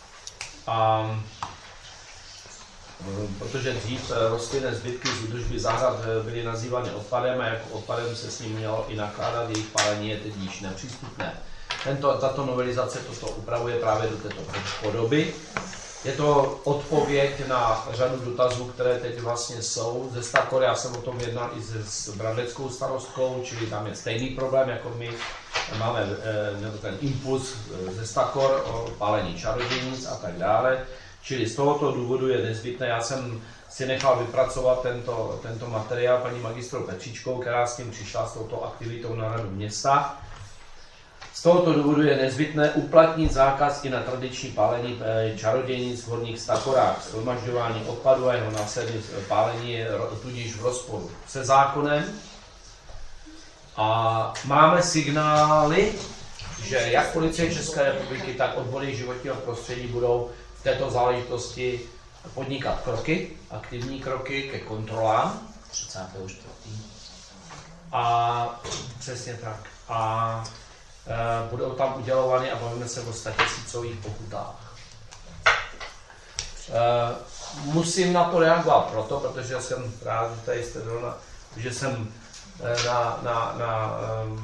Protože dřív rostlinné zbytky z údržby zahrad byly nazývány odpadem a jako odpadem se s ním mělo i nakládat, jejich pálení je teď již nepřístupné. Tato novelizace toto upravuje právě do této podoby. Je to odpověď na řadu dotazů, které teď vlastně jsou ze Stakor. Já jsem o tom jednal i s bradleckou starostkou, čili tam je stejný problém, jako my máme ten impuls ze Stakor o pálení čarodějnic a tak dále. Čili z tohoto důvodu je nezbytné, já jsem si nechal vypracovat tento materiál paní magistrou Petříčkou, která s tím přišla s touto aktivitou na radu města. Z tohoto důvodu je nezbytné uplatnit zákaz i na tradiční pálení čarodějnic v Horních Stakorách. Shromažďování odpadu a jeho následné pálení je tudíž v rozporu se zákonem. A máme signály, že jak Policie České republiky, tak odbory životního prostředí budou v této záležitosti podnikat kroky, aktivní kroky ke kontrolám. 34. A přesně tak. A budou tam udělovány a bavíme se o 100 000 pokutách. Musím na to reagovat proto, protože jsem rád, že tady jste byl, že jsem na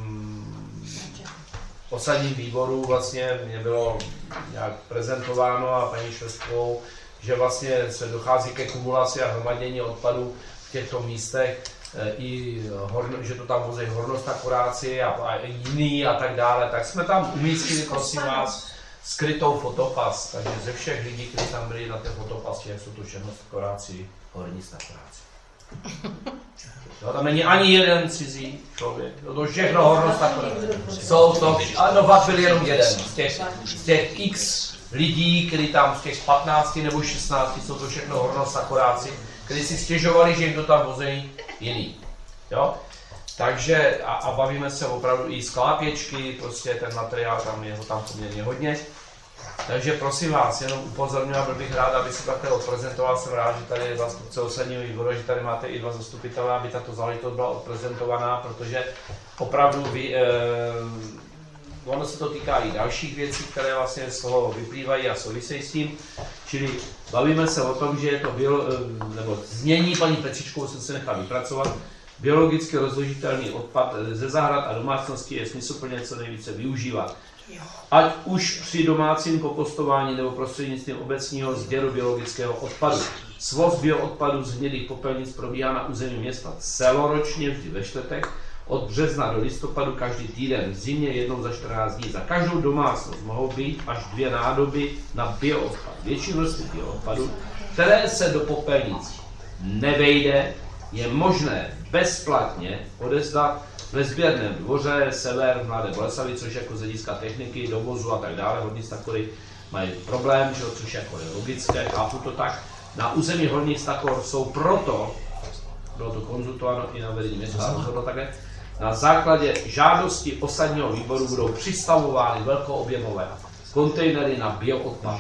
posledním výboru vlastně mě bylo nějak prezentováno a paní Švestkovou, že vlastně se dochází ke kumulaci a hromadění odpadů v těchto místech, že to tam vozí hornostakoráci a jiný a tak dále, tak jsme tam umístili, prosím vás, skrytou fotopas, takže ze všech lidí, kteří tam byli na té fotopasě, jsou to všechno stakoráci, horní stakoráci. No, tam není ani jeden cizí člověk, to všechno hornostakoráci. Jsou to, no pak byl jenom jeden z těch x lidí, kteří tam z těch 15 nebo 16, jsou to všechno hornostakoráci, kteří si stěžovali, že jim to tam vozí jiný. Jo? Takže a bavíme se opravdu i sklápěčky, prostě ten materiál tam je tam poměrně hodně. Takže prosím vás, jenom upozorňuji, byl bych rád, aby se takhle odprezentoval. Jsem rád, že tady je zástupce Osledního výboru, že tady máte i 2 zastupitelé, aby tato záležitost byla odprezentovaná, protože opravdu ono se to týká i dalších věcí, které vlastně z toho vyplývají a souvisejí s tím. Čili bavíme se o tom, že je to nebo znění paní Petříčkou jsem se nechal vypracovat. Biologicky rozložitelný odpad ze zahrad a domácností je smysluplně co nejvíce využívat. ať už při domácím kompostování nebo prostřednictvím obecního sběru biologického odpadu. Svoz bioodpadu z hnědých popelnic probíhá na území města celoročně, vždy ve čtvrtek, od března do listopadu každý týden, v zimě jednou za 14 dní. Za každou domácnost mohou být až 2 nádoby na bioodpad. Větší množství bioodpadu, které se do popelnic nevejde, je možné bezplatně odevzdat ve sběrném dvoře Sever v Mladé Boleslavi, což jako z hlediska techniky, dovozu a tak dále, hodně takový mají problém, že, což jako je logické, chápu to tak. Na území Horních Stakor jsou proto, bylo to konzultováno i na vedení města, takhle, na základě žádosti osadního výboru budou přistavovány velkoobjemové kontejnery na bioodpad.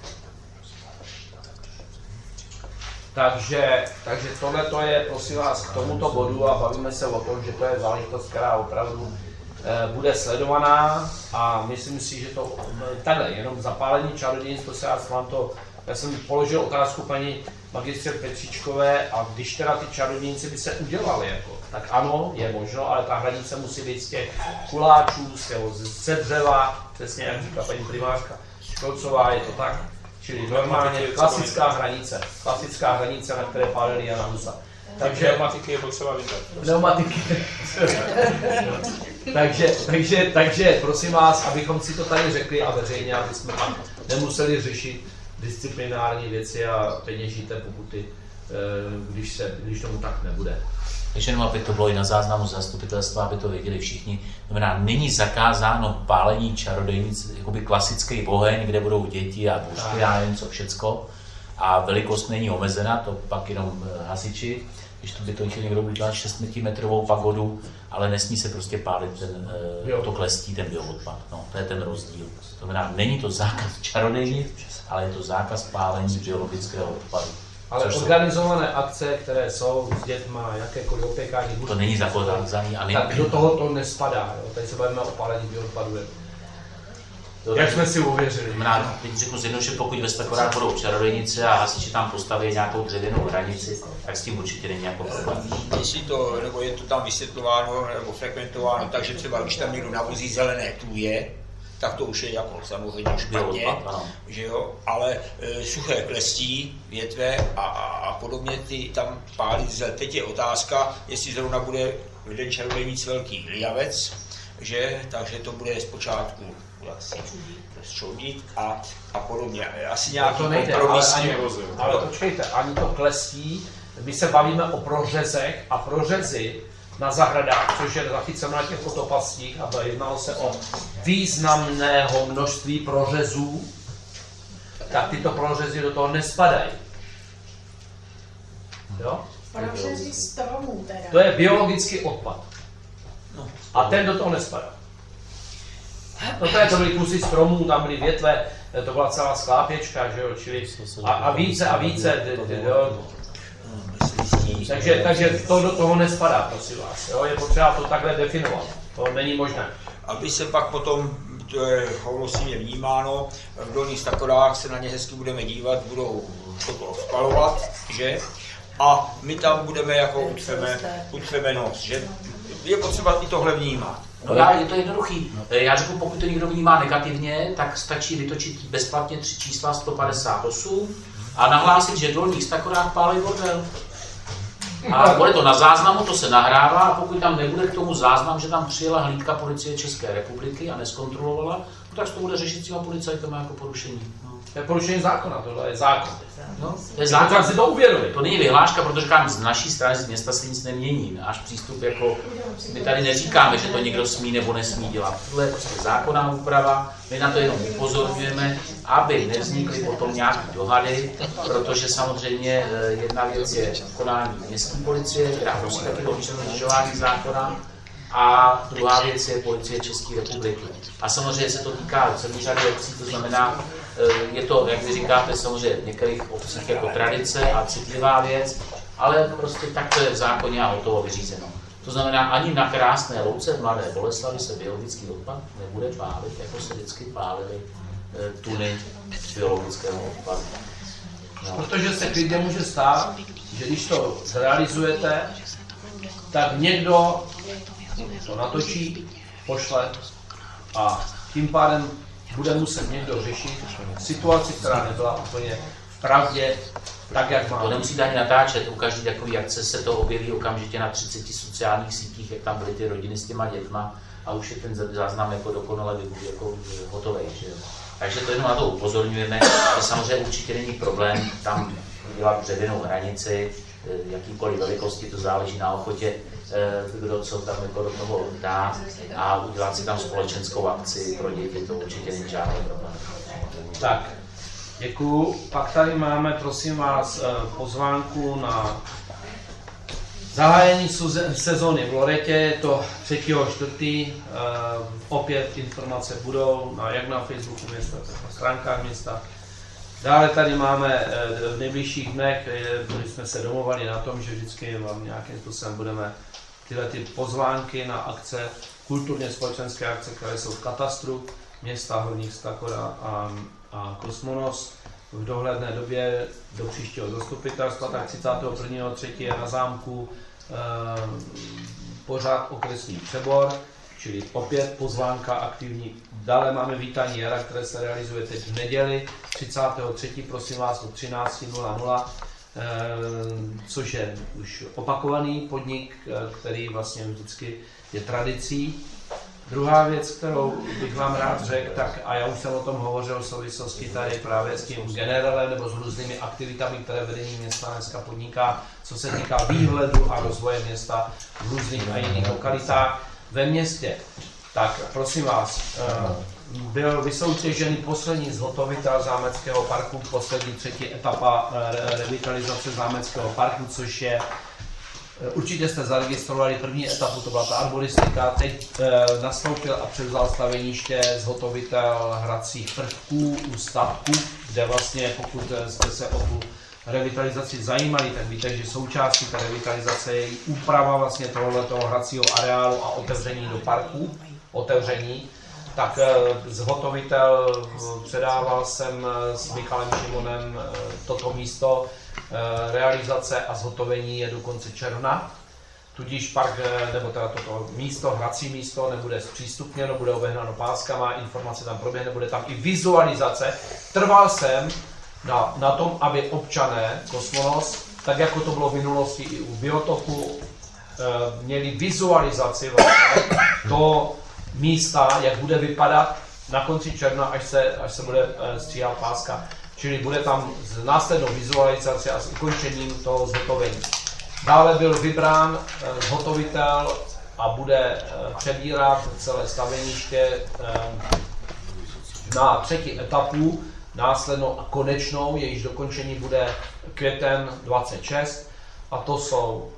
Takže tohle to je, prosím vás, k tomuto bodu a bavíme se o tom, že to je záležitost, která opravdu bude sledovaná a myslím si, že to takhle, jenom zapálení čarodějnic, prosím vás, mám to, já jsem položil otázku paní magistře Petříčkové a když teda ty čarodějnice by se udělaly, jako, tak ano, je možno, ale ta hranice musí být z těch kuláčů, ze dřeva, přesně jak říká paní primářka Školcová, je to tak. Čili normálně klasická hranice, na které pálili Jana Husa. Takže pneumatiky je potřeba vydat. Pneumatiky. takže prosím vás, abychom si to tady řekli a veřejně, aby jsme tam nemuseli řešit disciplinární věci a peněžité pokuty, když tomu tak nebude. Takže jenom, aby to bylo i na záznamu zastupitelstva, aby to věděli všichni. Znamená, není zakázáno pálení čarodějnic, jakoby klasický oheň, kde budou děti a bušky, já nevím co všecko. A velikost není omezena, to pak jenom hasiči, když to by to chtěl někdo udělat 6metrovou pagodu, ale nesmí se prostě pálit to klestí, ten bioodpad. No, to je ten rozdíl. To znamená, není to zákaz čarodějnic, ale je to zákaz pálení biologického odpadu. Ale organizované akce, které jsou s dětma, jakékoliv opěkání, to není zakázaný, ale tak do toho to nespadá. Jo? Tady se bavíme o pálení bioodpadu. Jak jsme si uvěřili. Teď řeknu zjednoduše, pokud ve Stakorách budou čarodějnice a hasiči tam postaví nějakou dřevěnou hranici, tak s tím určitě není jako problém. Jestli to, nebo je to tam vysvětlováno nebo frekventováno, takže třeba když tam někdo navozí zelené tůje, tak to už je jako samozřejmě špatně, že jo, ale suché klestí, větve a podobně ty tam pálit zel. Teď je otázka, jestli zrovna bude jeden čarodějnic velký lijavec, že, takže to bude zpočátku čoudit a podobně. Asi nějaký kompromisní. Ale počkejte, ani to klestí, my se bavíme o prořezech a prořezy na zahradách, což je zachyceno na těch fotopastích, a jednalo se o významného množství prořezů, tak tyto prořezy do toho nespadají. Jo? Prořezy stromů teda. To je biologický odpad. A ten do toho nespadá. No to byly kusy stromů, tam byly větve, to byla celá sklápěčka, že jo, čili a více, takže to do toho nespadá, prosím vás, jo, je potřeba to takhle definovat, to není možné. Aby se pak potom, to je houlostivně vnímáno, v Dolních Stakorách se na ně hezky budeme dívat, budou to spalovat, že? A my tam budeme jako utřeme nos, že? Je potřeba i tohle vnímat. No, je to jednoduchý. Já řeknu, pokud to někdo vnímá negativně, tak stačí vytočit bezplatně 3 čísla 158 a nahlásit, že v Dolních Stakorách pálí bordel. A bude to na záznamu, to se nahrává a pokud tam nebude k tomu záznam, že tam přijela hlídka policie České republiky a neskontrolovala, no, tak to bude řešit s těma policajtama jako porušení. No. To je porušení zákona, tohle je zákon. No, to je zákon, si to uvědomit. To není vyhláška, protože říkám, z naší strany z města se nic nemění. Náš přístup jako, my tady neříkáme, že to někdo smí nebo nesmí dělat. Tohle je prostě zákonná úprava, my na to jenom upozorňujeme, aby nevznikly potom nějaké dohady, protože samozřejmě jedna věc je konání městské policie, která musí taky dodržování zákona, a druhá věc je policie České republiky. A samozřejmě se to týká celé řady obcí, to znamená, je to, jak vy říkáte, samozřejmě v některých obcích jako tradice a citlivá věc, ale prostě tak to je v zákoně a hotovo vyřízeno. To znamená, ani na krásné louce v Mladé Boleslavi se biologický odpad nebude pálit, jako se vždycky pálily tuny biologického odpadu. No. Protože se klidně může stát, že když to zrealizujete, tak někdo to natočí, pošle a Tím pádem bude muset někdo řešit situaci, která nebyla úplně v pravdě tak, jak má. To nemusíte ani natáčet, u každý takový akce se to objeví okamžitě na 30 sociálních sítích, jak tam byly ty rodiny s těma dětma a už je ten záznam jako dokonale jako hotový. Že jo? Takže to jenom na to upozorňujeme, že samozřejmě určitě není problém tam udělat dřevěnou hranici, jakýkoliv velikosti, to záleží na ochotě, kdo co tam jako do toho dá a udělat si tam společenskou akci pro děti, to určitě není žádný problém. Tak, děkuju. Pak tady máme, prosím vás, pozvánku na zahájení sezóny v Loretě, je to 3.4. Opět informace budou jak na Facebooku města, tak na stránkách města. Dále tady máme v nejbližších dnech, kdy jsme se domluvali na tom, že vždycky vám nějakým způsobem budeme tyhle ty pozvánky na akce, kulturně společenské akce, které jsou v katastru města Horní Stakora a Kosmonos. V dohledné době do příštího zastupitelstva, tak 31.3. je na zámku pořád okresní přebor, čili opět pozvánka aktivní. Dále máme vítání jara, které se realizuje teď v neděli 33. prosím vás od 13.00, což je už opakovaný podnik, který vlastně vždycky je tradicí. Druhá věc, kterou bych vám rád řekl, tak a já už jsem o tom hovořil v souvislosti tady právě s tím generálem nebo s různými aktivitami, které vedení města dneska podniká, co se týká výhledu a rozvoje města v různých a jiných lokalitách ve městě. Tak prosím vás, byl vysoutěžený poslední zhotovitel Zámeckého parku, poslední třetí etapa revitalizace Zámeckého parku, což je určitě jste zaregistrovali první etapu, to byla ta arboristika, teď nastoupil a převzal staveniště zhotovitel hracích prvků u statku, kde vlastně pokud jste se o tu revitalizaci zajímali, tak víte, že součástí té revitalizace je úprava vlastně tohoto hracího areálu a otevření do parku, tak zhotovitel předával jsem s Michalem Šimonem toto místo, realizace a zhotovení je do konce června, tudíž park, nebo teda toto místo, hrací místo nebude zpřístupněno, bude obehnáno páskama, informace tam proběhne, bude tam i vizualizace. Trval jsem na tom, aby občané Kosmonos, tak jako to bylo v minulosti i u Biotopu, měli vizualizaci vlastně toho místa, jak bude vypadat na konci června, až se bude stříhat páska. Čili bude tam následnou vizualizaci a s ukončením toho zhotovení. Dále byl vybrán zhotovitel a bude přebírat celé staveniště na třetí etapu, následnou a konečnou, jejíž dokončení bude květen 26 a to jsou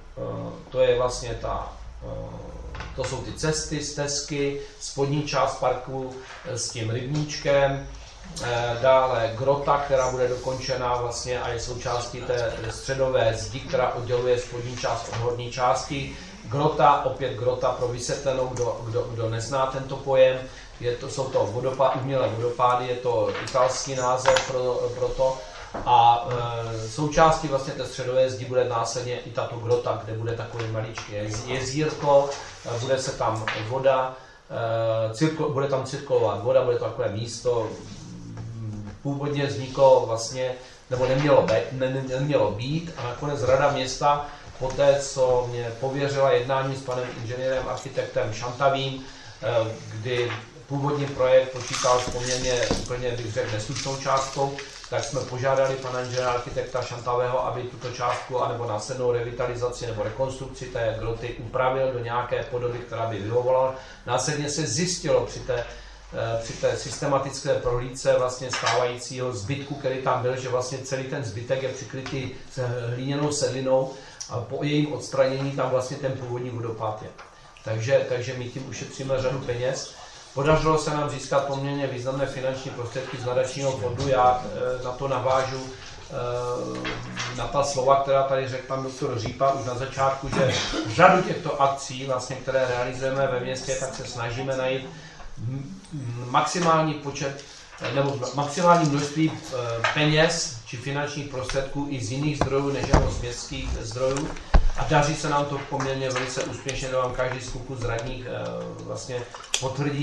ty cesty, stezky, spodní část parku s tím rybníčkem, dále grota, která bude dokončena vlastně a je součástí té středové zdi, která odděluje spodní část od horní části. Grota, opět grota pro vysvětlenou, kdo nezná tento pojem, jsou to umělé vodopády, je to italský název pro to. A součástí vlastně té středové zdi bude následně i tato grota, kde bude takové maličké jezírko, bude se tam voda, bude tam cirkulovat voda, bude to takové místo, původně vzniklo vlastně, nebo nemělo být a nakonec Rada města, poté co mě pověřila jednání s panem inženýrem architektem Šantavým, kdy původní projekt počítal s poměrně úplně, bych řekl, neslušnou částkou, tak jsme požádali pana inženýra architekta Šantavého, aby tuto částku anebo následnou revitalizaci nebo rekonstrukci té groty upravil do nějaké podoby, která by vyhovovala. Následně se zjistilo při té systematické prohlídce vlastně stávajícího zbytku, který tam byl, že vlastně celý ten zbytek je přikrytý hlíněnou sedlinou a po jejím odstranění tam vlastně ten původní vodopád je. Takže my tím ušetříme řadu peněz. Podařilo se nám získat poměrně významné finanční prostředky z nadačního fondu. Já na to navážu na ta slova, která tady řekl pan doktor Řípa už na začátku, že řadu těchto akcí, vlastně, které realizujeme ve městě, tak se snažíme najít maximální počet nebo maximální množství peněz či finančních prostředků i z jiných zdrojů než jenom z městských zdrojů. A daří se nám to poměrně velice úspěšně, vám každý z kluků z radních vlastně potvrdí,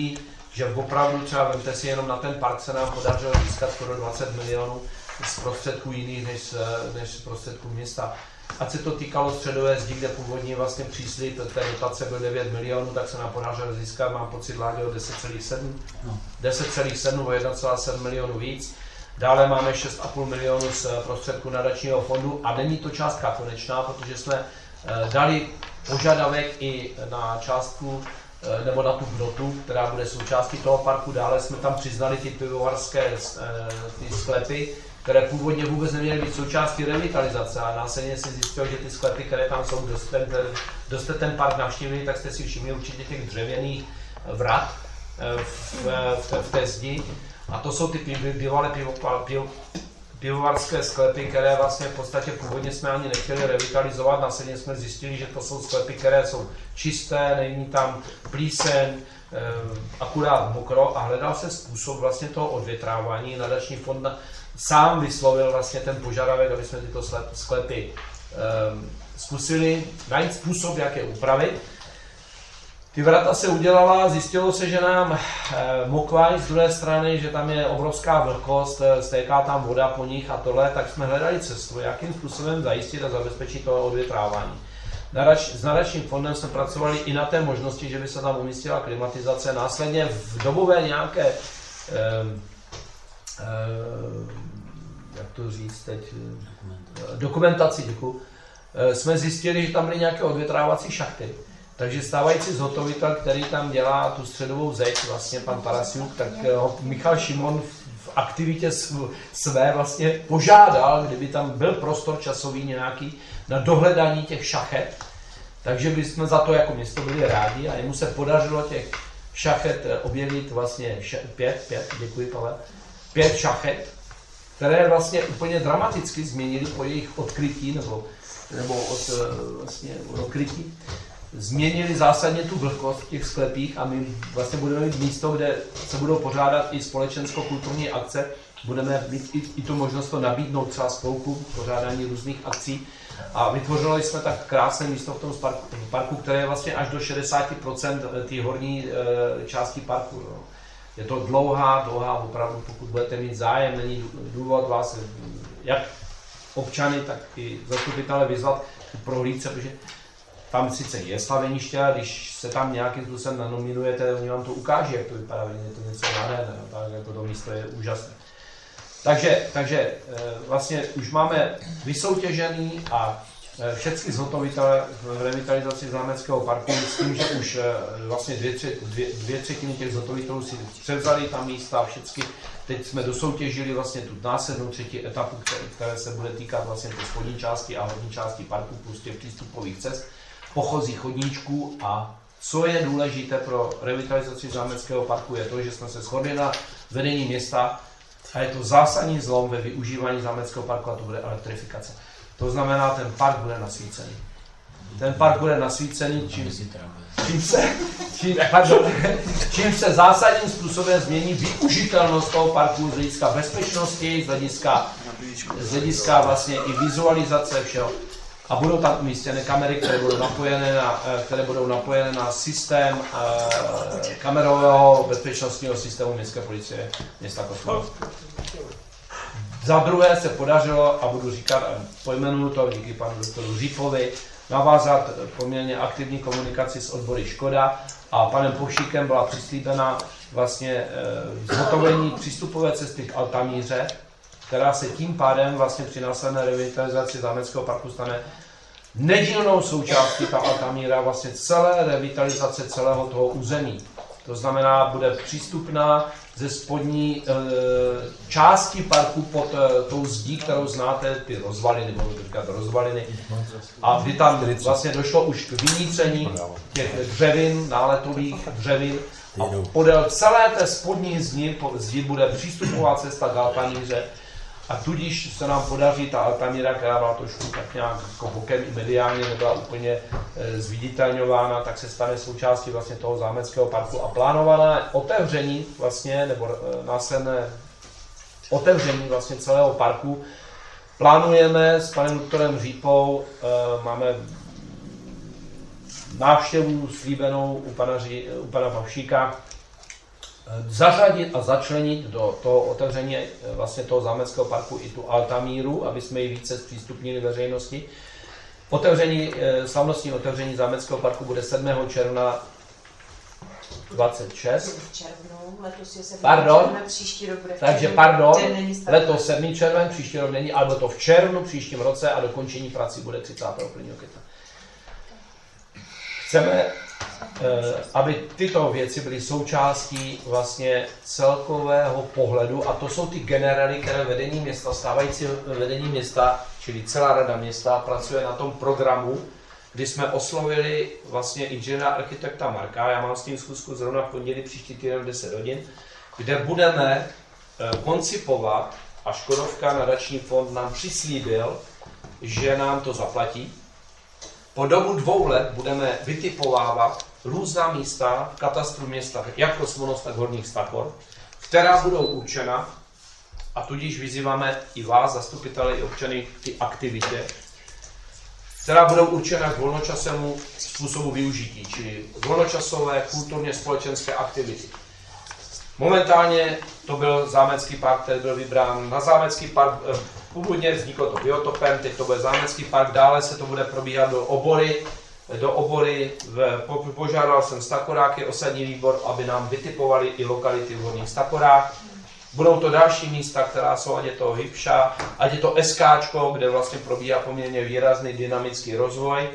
že opravdu třeba vemte si jenom na ten park se nám podařilo získat skoro 20 milionů z prostředků jiných než z prostředků města. Ať se to týkalo Středové zdi, kde původně vlastně příslib té dotace byl 9 milionů, tak se nám podařilo získat, mám pocit, Láďo, 10,7 o 1,7 milionů víc. Dále máme 6,5 milionů z prostředků nadačního fondu a není to částka konečná, protože jsme dali požadavek i na částku nebo na tu hmotu, která bude součástí toho parku. Dále jsme tam přiznali ty pivovarské ty sklepy, které původně vůbec neměly být součástí revitalizace a následně si zjistil, že ty sklepy, které tam jsou, kdo jste ten park navštívili, tak jste si všimli určitě těch dřevěných vrat v té zdi. A to jsou ty bývalé pivovarské sklepy, které vlastně v podstatě původně jsme ani nechtěli revitalizovat. Následně jsme zjistili, že to jsou sklepy, které jsou čisté, není tam plíseň, akurát mokro a hledal se způsob vlastně toho odvětrávání. Nadační fond sám vyslovil vlastně ten požadavek, aby jsme tyto sklepy zkusili najít způsob, jak je upravit. Ty vrata se udělala, zjistilo se, že nám mokvají z druhé strany, že tam je obrovská vlhkost, stéká tam voda po nich a tohle, tak jsme hledali cestu, jakým způsobem zajistit a zabezpečit to odvětrávání. S nadačním fondem jsme pracovali i na té možnosti, že by se tam umístila klimatizace. Následně v dobové nějaké, jak to říct teď, dokumentaci, děkuji, jsme zjistili, že tam byly nějaké odvětrávací šachty. Takže stávající zhotovitel, který tam dělá tu středovou zeď, vlastně pan Parasiuk, tak Michal Šimon v aktivitě své vlastně požádal, kdyby tam byl prostor časový nějaký na dohledání těch šachet, takže bychom za to jako město byli rádi a jemu se podařilo těch šachet objevit vlastně 5 šachet, které vlastně úplně dramaticky změnily po jejich odkrytí nebo od odkrytí. Změnili zásadně tu vlhkost v těch sklepích a my vlastně budeme mít místo, kde se budou pořádat i společensko-kulturní akce. Budeme mít i tu možnost to nabídnout třeba spolku, pořádání různých akcí. A vytvořili jsme tak krásné místo v tom parku, které je vlastně až do 60% té horní části parku. No. Je to dlouhá, opravdu, pokud budete mít zájem, není důvod vás, jak občany, tak i zastupitele vyzvat k prohlídce, protože tam sice je slaveniště, a když se tam nějakým způsobem nanominujete, oni vám to ukáží, jak to vypadá, je to něco nádherného, tak jako to místo je úžasné. Takže vlastně už máme vysoutěžený a všechny zhotovitele v revitalizaci zámeckého parku s tím, že už vlastně dvě třetiny těch zhotovitelů si převzali tam místa všechny. Teď jsme dosoutěžili vlastně tu následnou třetí etapu, které se bude týkat vlastně té spodní části a horní části parku plus těch přístupových cest, pochozí chodníčků a co je důležité pro revitalizaci zámeckého parku je to, že jsme se shodli na vedení města a je to zásadní zlom ve využívání zámeckého parku a to bude elektrifikace. To znamená, ten park bude nasvícený. Ten park bude nasvícený, čím se zásadním způsobem změní využitelnost toho parku z hlediska bezpečnosti, z hlediska vlastně i vizualizace všeho. A budou tam umístěny kamery, které budou napojené na systém kamerového bezpečnostního systému městské policie města Kostelov. Za druhé se podařilo, a budu říkat, pojmenuju to díky panu doktoru Řípovi, navázat poměrně aktivní komunikaci s odbory Škoda a panem Povšíkem byla přislíbena vlastně zhotovení přístupové cesty k Altamíře, která se tím pádem vlastně při následné revitalizaci zámeckého parku stane nedílnou součástí ta Altamíra vlastně celé revitalizace celého toho území. To znamená, bude přístupná ze spodní části parku pod tou zdí, kterou znáte, ty rozvaliny, budu říkat rozvaliny. A kdy tam vlastně došlo už k vynícení těch dřevin, náletových dřevin. A podél celé té spodní zdi bude přístupová cesta k Altamíře. A tudíž se nám podaří ta Altamíra, která byla trošku tak nějak jako bokem i mediálně nebyla úplně zviditelňována, tak se stane součástí vlastně toho zámeckého parku a plánované otevření vlastně, nebo následné otevření vlastně celého parku plánujeme s panem doktorem Řípou, máme návštěvu slíbenou u pana Pavšíka zařadit a začlenit do toho otevření vlastně toho zámeckého parku i tu Altamíru, aby jsme ji více zpřístupnili veřejnosti. Slavnostní otevření zámeckého parku bude 7. června 26. V červnu, letos je 7. Pardon? Příští rok bude v Takže červnu, pardon, ten není stav. letos 7. červen, příští rok není, ale to v červnu příštím roce a dokončení prací bude 31. května. Chceme, aby tyto věci byly součástí vlastně celkového pohledu a to jsou ty generály, které vedení města, stávající vedení města, čili celá rada města, pracuje na tom programu, kdy jsme oslovili vlastně inženýra architekta Marka, já mám s tím schůzku zrovna v pondělí příští týden v 10 hodin, kde budeme koncipovat a Škodovka nadační fond nám přislíbil, že nám to zaplatí. Po dobu 2 let budeme vytipovávat různá místa v katastru města, jak Kosmonos, tak Horních Stakor, která budou určena, a tudíž vyzýváme i vás, zastupitele i občany, k té aktivitě, která budou určena k volnočasovému způsobu využití, čili volnočasové, kulturně společenské aktivity. Momentálně to byl zámecký park, který byl vybrán na zámecký park. Původně vzniklo to biotopem, teď to bude zámecký park, dále se to bude probíhat do obory. Požádal jsem Stakoráky, osadní výbor, aby nám vytipovali i lokality v Horních Stakorách. Budou to další místa, která jsou, ať je to Hybša, ať je to SKčko, kde vlastně probíhá poměrně výrazný dynamický rozvoj.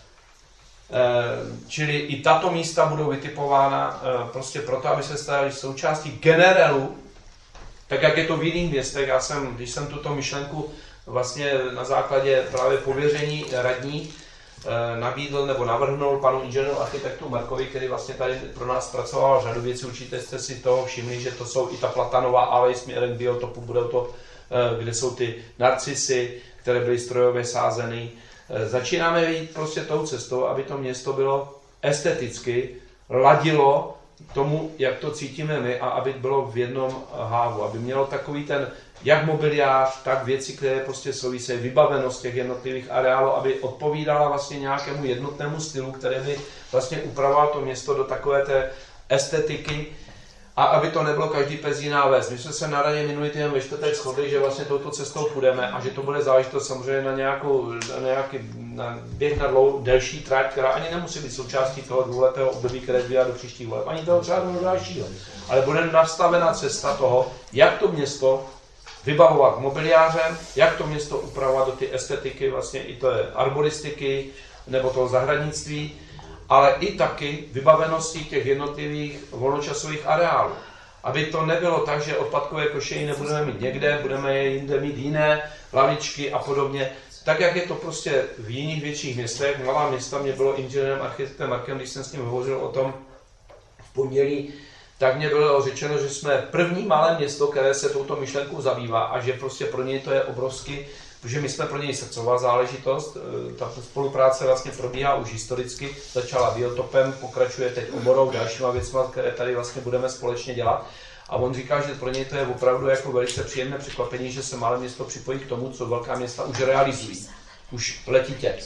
Čili i tato místa budou vytipována prostě proto, aby se staly součástí generelu, tak jak je to v jiných městech. Když jsem tuto myšlenku vlastně na základě právě pověření radních nabídl nebo navrhnul panu inženýru architektu Markovi, který vlastně tady pro nás pracoval řadu věcí, určitě jste si toho všimli, že to jsou i ta platanová alej směrem k biotopu, budou to, kde jsou ty narcisy, které byly strojově sázeny. Začínáme jít prostě tou cestou, aby to město bylo esteticky, ladilo tomu, jak to cítíme my a aby bylo v jednom hávu, aby mělo takový ten, jak mobiliář, tak věci, které prostě souvisejí, vybavenost těch jednotlivých areálů, aby odpovídala vlastně nějakému jednotnému stylu, který by vlastně upravoval to město do takové té estetiky a aby to nebylo každý pes jiná ves. My jsme se na radě minulý týden ve čtvrtek shodli, že vlastně touto cestou půjdeme a že to bude záležitost samozřejmě na nějaký běh na delší trať, která ani nemusí být součástí toho 2letého období, které zbývá do příštích voleb, ani toho třeba do dalšího. Ale bude nastavena cesta toho, jak to město vybavovat mobiliářem, jak to město upravovat do ty estetiky, vlastně i to arboristiky nebo toho zahradnictví, ale i taky vybavenosti těch jednotlivých volnočasových areálů. Aby to nebylo tak, že odpadkové koše nebudeme mít někde, budeme je jinde mít jiné, lavičky a podobně. Tak, jak je to prostě v jiných větších městech, malá města, mě bylo inženýrem architektem Markem, když jsem s ním hovořil o tom v pondělí, tak mě bylo řečeno, že jsme první malé město, které se touto myšlenkou zabývá a že prostě pro něj to je obrovský, protože my jsme pro něj srdcová záležitost. Ta spolupráce vlastně probíhá už historicky, začala biotopem, pokračuje teď oborou, dalšíma věcma, které tady vlastně budeme společně dělat. A on říká, že pro něj to je opravdu jako velice příjemné překvapení, že se malé město připojí k tomu, co velká města už realizují, už letitě.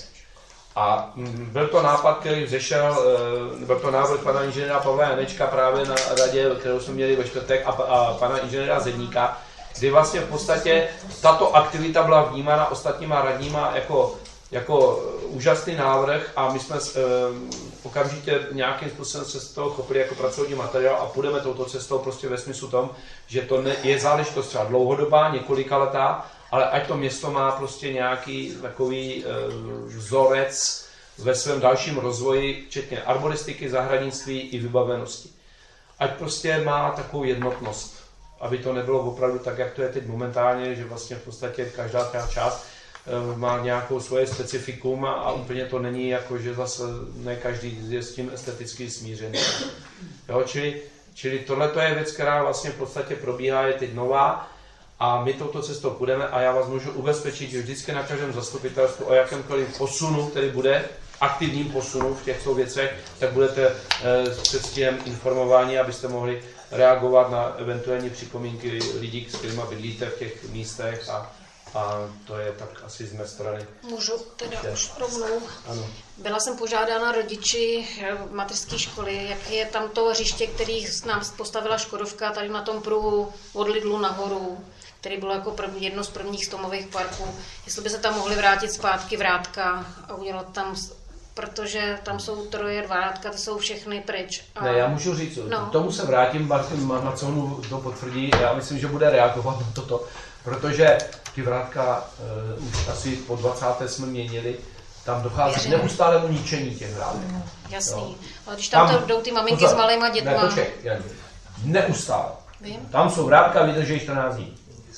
A byl to nápad, který vzešel, byl to návrh pana inženýra Pavla Janečka právě na radě, kterou jsme měli ve čtvrtek, a pana inženýra Zedníka, kdy vlastně v podstatě tato aktivita byla vnímána ostatníma radníma jako úžasný návrh a my jsme okamžitě nějakým způsobem se z toho chopili jako pracovní materiál a půjdeme touto cestou prostě ve smyslu tom, že to je záležitost třeba dlouhodobá, několikaletá, ale ať to město má prostě nějaký takový vzorec ve svém dalším rozvoji, včetně arboristiky, zahradnictví i vybavenosti. Ať prostě má takovou jednotnost, aby to nebylo opravdu tak, jak to je teď momentálně, že vlastně v podstatě každá ta část má nějakou svoje specifikum a úplně to není jako, že zase ne každý je s tím esteticky smířený. Jo, čili tohle je věc, která vlastně v podstatě probíhá, je teď nová a my touto cestou půjdeme a já vás můžu ubezpečit, že vždycky na každém zastupitelstvu o jakémkoliv posunu, který bude, aktivním posunu v těchto věcech, tak budete s předstihem informováni, abyste mohli reagovat na eventuální připomínky lidí, s kterými bydlíte v těch místech A to je tak asi z mé strany. Můžu teda už rovnou. Ano. Byla jsem požádána rodiči mateřské školy, jak je tam to hřiště, který nám postavila Škodovka tady na tom pruhu od Lidlu nahoru, který bylo jako jedno z prvních stomových parků. Jestli by se tam mohli vrátit zpátky vrátka a udělat tam, protože tam jsou troje vrátka, ty jsou všechny pryč. A... Ne, já můžu říct, k tomu se vrátím, Martin Maconu to potvrdí, já myslím, že bude reagovat na toto, protože ty vrátka už asi po 20. jsme měnili, tam dochází k neustálému ničení těch vrátek. Jasný, jo. Ale když tam jdou ty maminky s malýma dětma... Ne, počkej, neustále. Tam jsou vrátka, vydrží 14 dní.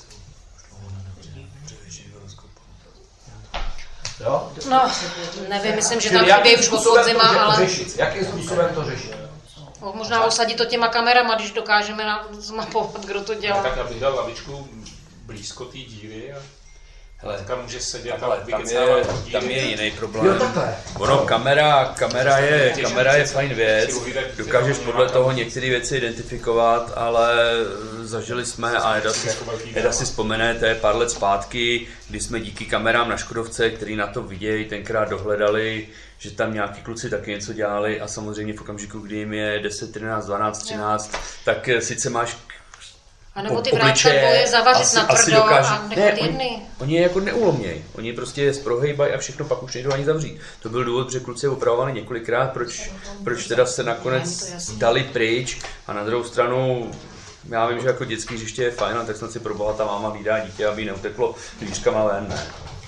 Jo? No, nevím, myslím, že tam chybějí už od podzima, ale... Jakým způsobem to řešit? Možná osadit to těma kamerama, když dokážeme zmapovat, kdo to dělá. Tak já bych dal lavičku blízko té díry a Matka může sedět tam je jiný problém. Ono, kamera je fajn věc, dokážeš podle toho některé věci identifikovat, ale zažili jsme, a Eda si vzpomene, to je pár let zpátky, kdy jsme díky kamerám na Škodovce, který na to vidějí, tenkrát dohledali, že tam nějaký kluci taky něco dělali a samozřejmě v okamžiku, kdy jim je 10, 13, 12, 13, tak sice máš a nebo ty vrátka boje zavařit na tvrdo a nechat jedny. Oni je jako neúlomějí. Oni prostě je zprohejbají a všechno pak už nejdou ani zavřít. To byl důvod, že kluci je opravovali několikrát, proč teda se nakonec dali pryč. A na druhou stranu, já vím, že jako dětský hřiště je fajn, ale tak snad si proboha ta máma hlídá dítě, aby neuteklo dvířkama ven, ne?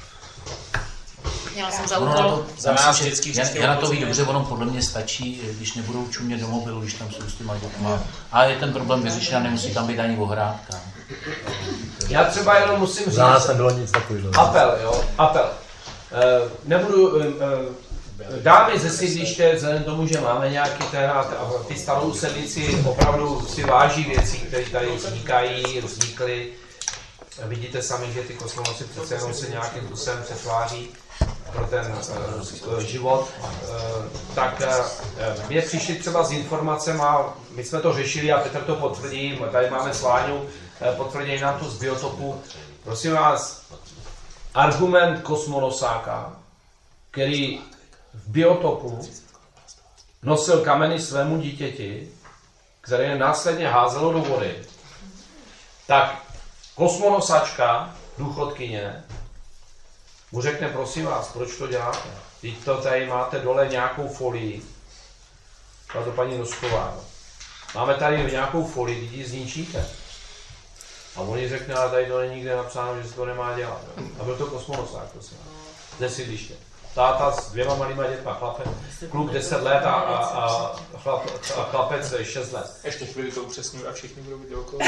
Měla jsem za úkol. Já na to ví dobře, ono podle mě stačí, když nebudou čumět do mobilu, když tam jsou s těma dětma. A je ten problém vyřešen a nemusí tam být ani ohrádka. Já třeba jenom musím říct... nebylo nic takového. Apel. Nebudu... Dámy ze sídliště, vzhledem tomu, že máme nějaký ty starou sedlici, opravdu si váží věcí, které tady vznikly. Vidíte sami, že ty kosmonosy přece jenom se nějakým způsobem přetváří pro ten život, tak mě přišli třeba s informacemi, my jsme to řešili a Petr to potvrdí, tady máme Sláňu, potvrdí nám to z biotopu. Prosím vás, argument kosmonosáka, který v biotopu nosil kameny svému dítěti, které je následně házelo do vody, tak kosmonosačka, důchodkyně, mu řekne, prosím vás, proč to děláte? Teď to tady máte dole nějakou folii. To paní Nosková. Máme tady nějakou folii, teď ji zničíte. A on jí řekne, ale tady to není nikde napsáno, že se to nemá dělat. A byl to kosmonosák, prosím. Ze sídliště. Táta s 2 malýma dětma, kluk 10 let a chlapec 6 let. Ještě chvíli to upřesňuji a všichni budou vidět okolo.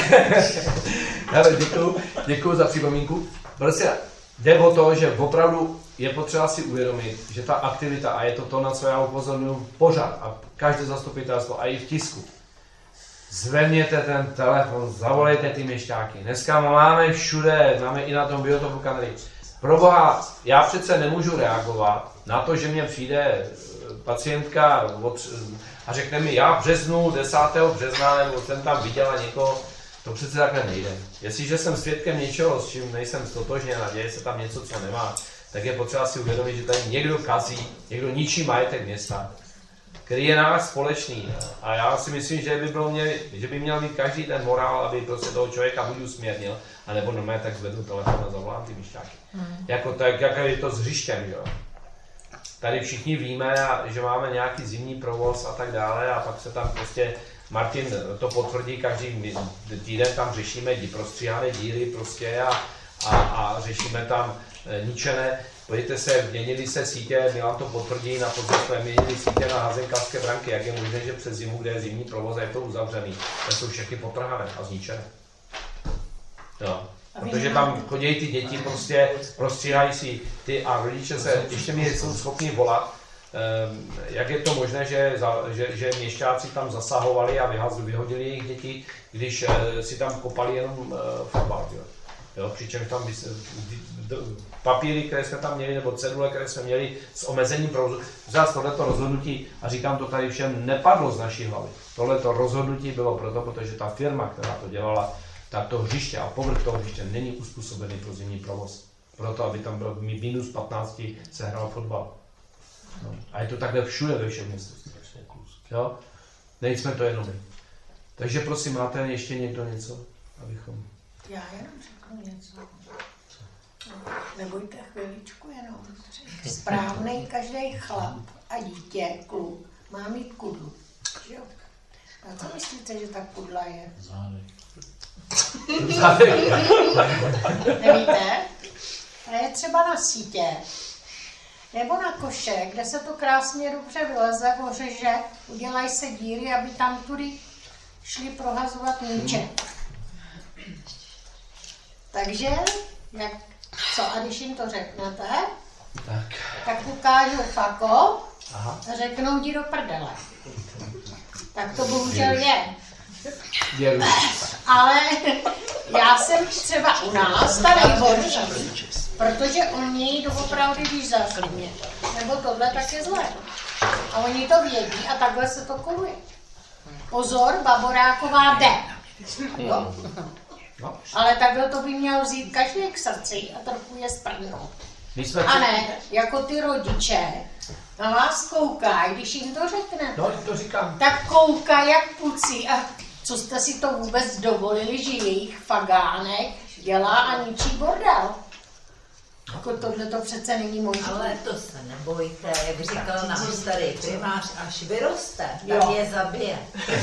Děkuju za připomínku. Prostě jde o to, že opravdu je potřeba si uvědomit, že ta aktivita, a je to na co já upozorňuji pořád, a každé zastupitelstvo, a i v tisku, zvedněte ten telefon, zavolejte ty měšťáky. Dneska máme všude, máme i na tom biotopu kamery. Proboha, já přece nemůžu reagovat na to, že mě přijde pacientka a řekne mi, já v březnu, 10. března, nebo jsem tam viděla někoho, to přece takhle nejde. Jestliže jsem svědkem něčeho, s čím nejsem stotožněn a děje se tam něco, co nemá, tak je potřeba si uvědomit, že tady někdo kazí, někdo ničí majetek města, který je náš společný. A já si myslím, že by měl mít každý ten morál, aby prostě toho člověka buď usměrnil, anebo normálně tak zvednu telefon a zavolám ty myšťáky. Jako tak, jak je to s hřištěm, jo. Tady všichni víme, že máme nějaký zimní provoz a tak dále a pak se tam prostě, Martin to potvrdí, každý týden tam řešíme prostříhané díry prostě a řešíme tam ničené. Pojďte se, měnili se sítě, Milan to potvrdí, na podzim jsme měnili sítě na Házenkalské branky, jak je možné, že přes zimu, kde je zimní provoz, je to uzavřený, tak jsou všechny potrhané a zničené. No. Protože tam chodí ty děti, prostě prostříhají si ty a rodiče se ještě mi jsou schopni volat, jak je to možné, že měšťáci tam zasahovali a vyhodili jejich děti, když si tam kopali jenom fotbal. Jo, přičemž tam papíry, které jsme tam měli, nebo cedule, které jsme měli s omezením provozu. Zás tohleto rozhodnutí, a říkám to tady všem, nepadlo z naší hlavy. Tohleto rozhodnutí bylo proto, protože ta firma, která to dělala, to hřiště a povrch toho hřiště není uspůsobený pro zimní provoz. Proto, aby tam bylo minus 15 se hrál fotbal. No. A je to takhle všude ve všech městech. Jo? Nejsme to jenom my. Takže prosím, máte ještě někdo něco? Abychom... Já jenom řeknu něco. Nebojte chviličku jenom. Správnej každý chlap a dítě, kluk, má mít kudlu. Jo? A co myslíte, že ta kudla je? Nevíte? A je třeba na sítě nebo na koše, kde se to krásně dobře vyleze, ořeže, udělají se díry, aby tam tudy šli prohazovat míče. Takže, co, a když jim to řeknete, tak ukážu fako a řeknou jdi do prdele. Tak to bohužel je. Ale já jsem třeba u nás tady horší, protože oni doopravdy víš zásadně. Nebo tohle tak je zlé. A oni to vědí a takhle se to koluje. Pozor, Baboráková jde. Jo. Ale takhle to by měl vzít každý k srdci a trochu je sprdnout. A ne, jako ty rodiče na vás koukají, když jim to řeknete. No, to říkám. Tak koukají jak puci a co jste si to vůbec dovolili, že jejich fagánek dělá a ničí bordel. Jako tohle to přece není možné. Ale to se nebojte, jak říkal náš starý primář, až vyroste, tak je zabije.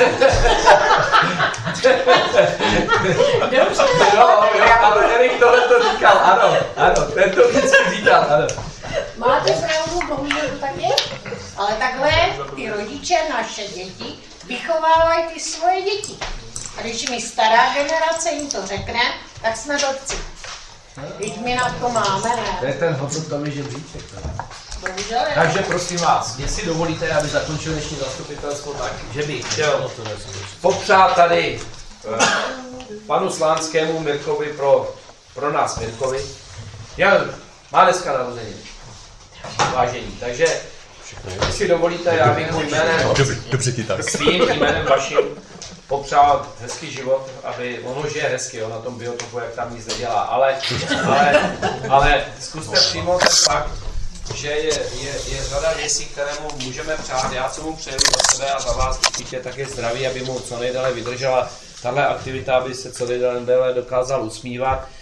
Dobře. Jo, ale Erik tohle to říkal, ano, tento vždycky říkal, ano. Máte pravdu, bohužel to tak je, ale takhle ty rodiče, naše děti, vychovávají ty svoje děti. A když mi stará generace jim to řekne, tak jsme dobci. Teď my na to máme, ne? To je ten hodnotový žebříček. Bohužel je. Takže prosím vás, jestli dovolíte, aby zakončil dnešní zastupitelstvo tak, že bych chtěl popřát tady panu Slánskému Mirkovi pro nás Mirkovi. Má dneska narozeniny. Vážení, takže jestli dovolíte, já bych můj jménem, svým jménem vaším popřál hezký život, aby ono žije hezky, na tom biotopu, jak tam nic nedělá, ale zkuste přijmout ten fakt, že je řada věcí, které mu můžeme přát. Já co mu přeju za sebe a za vás určitě také zdraví, aby mu co nejdéle vydržela tahle aktivita, aby se co nejdéle dokázal usmívat.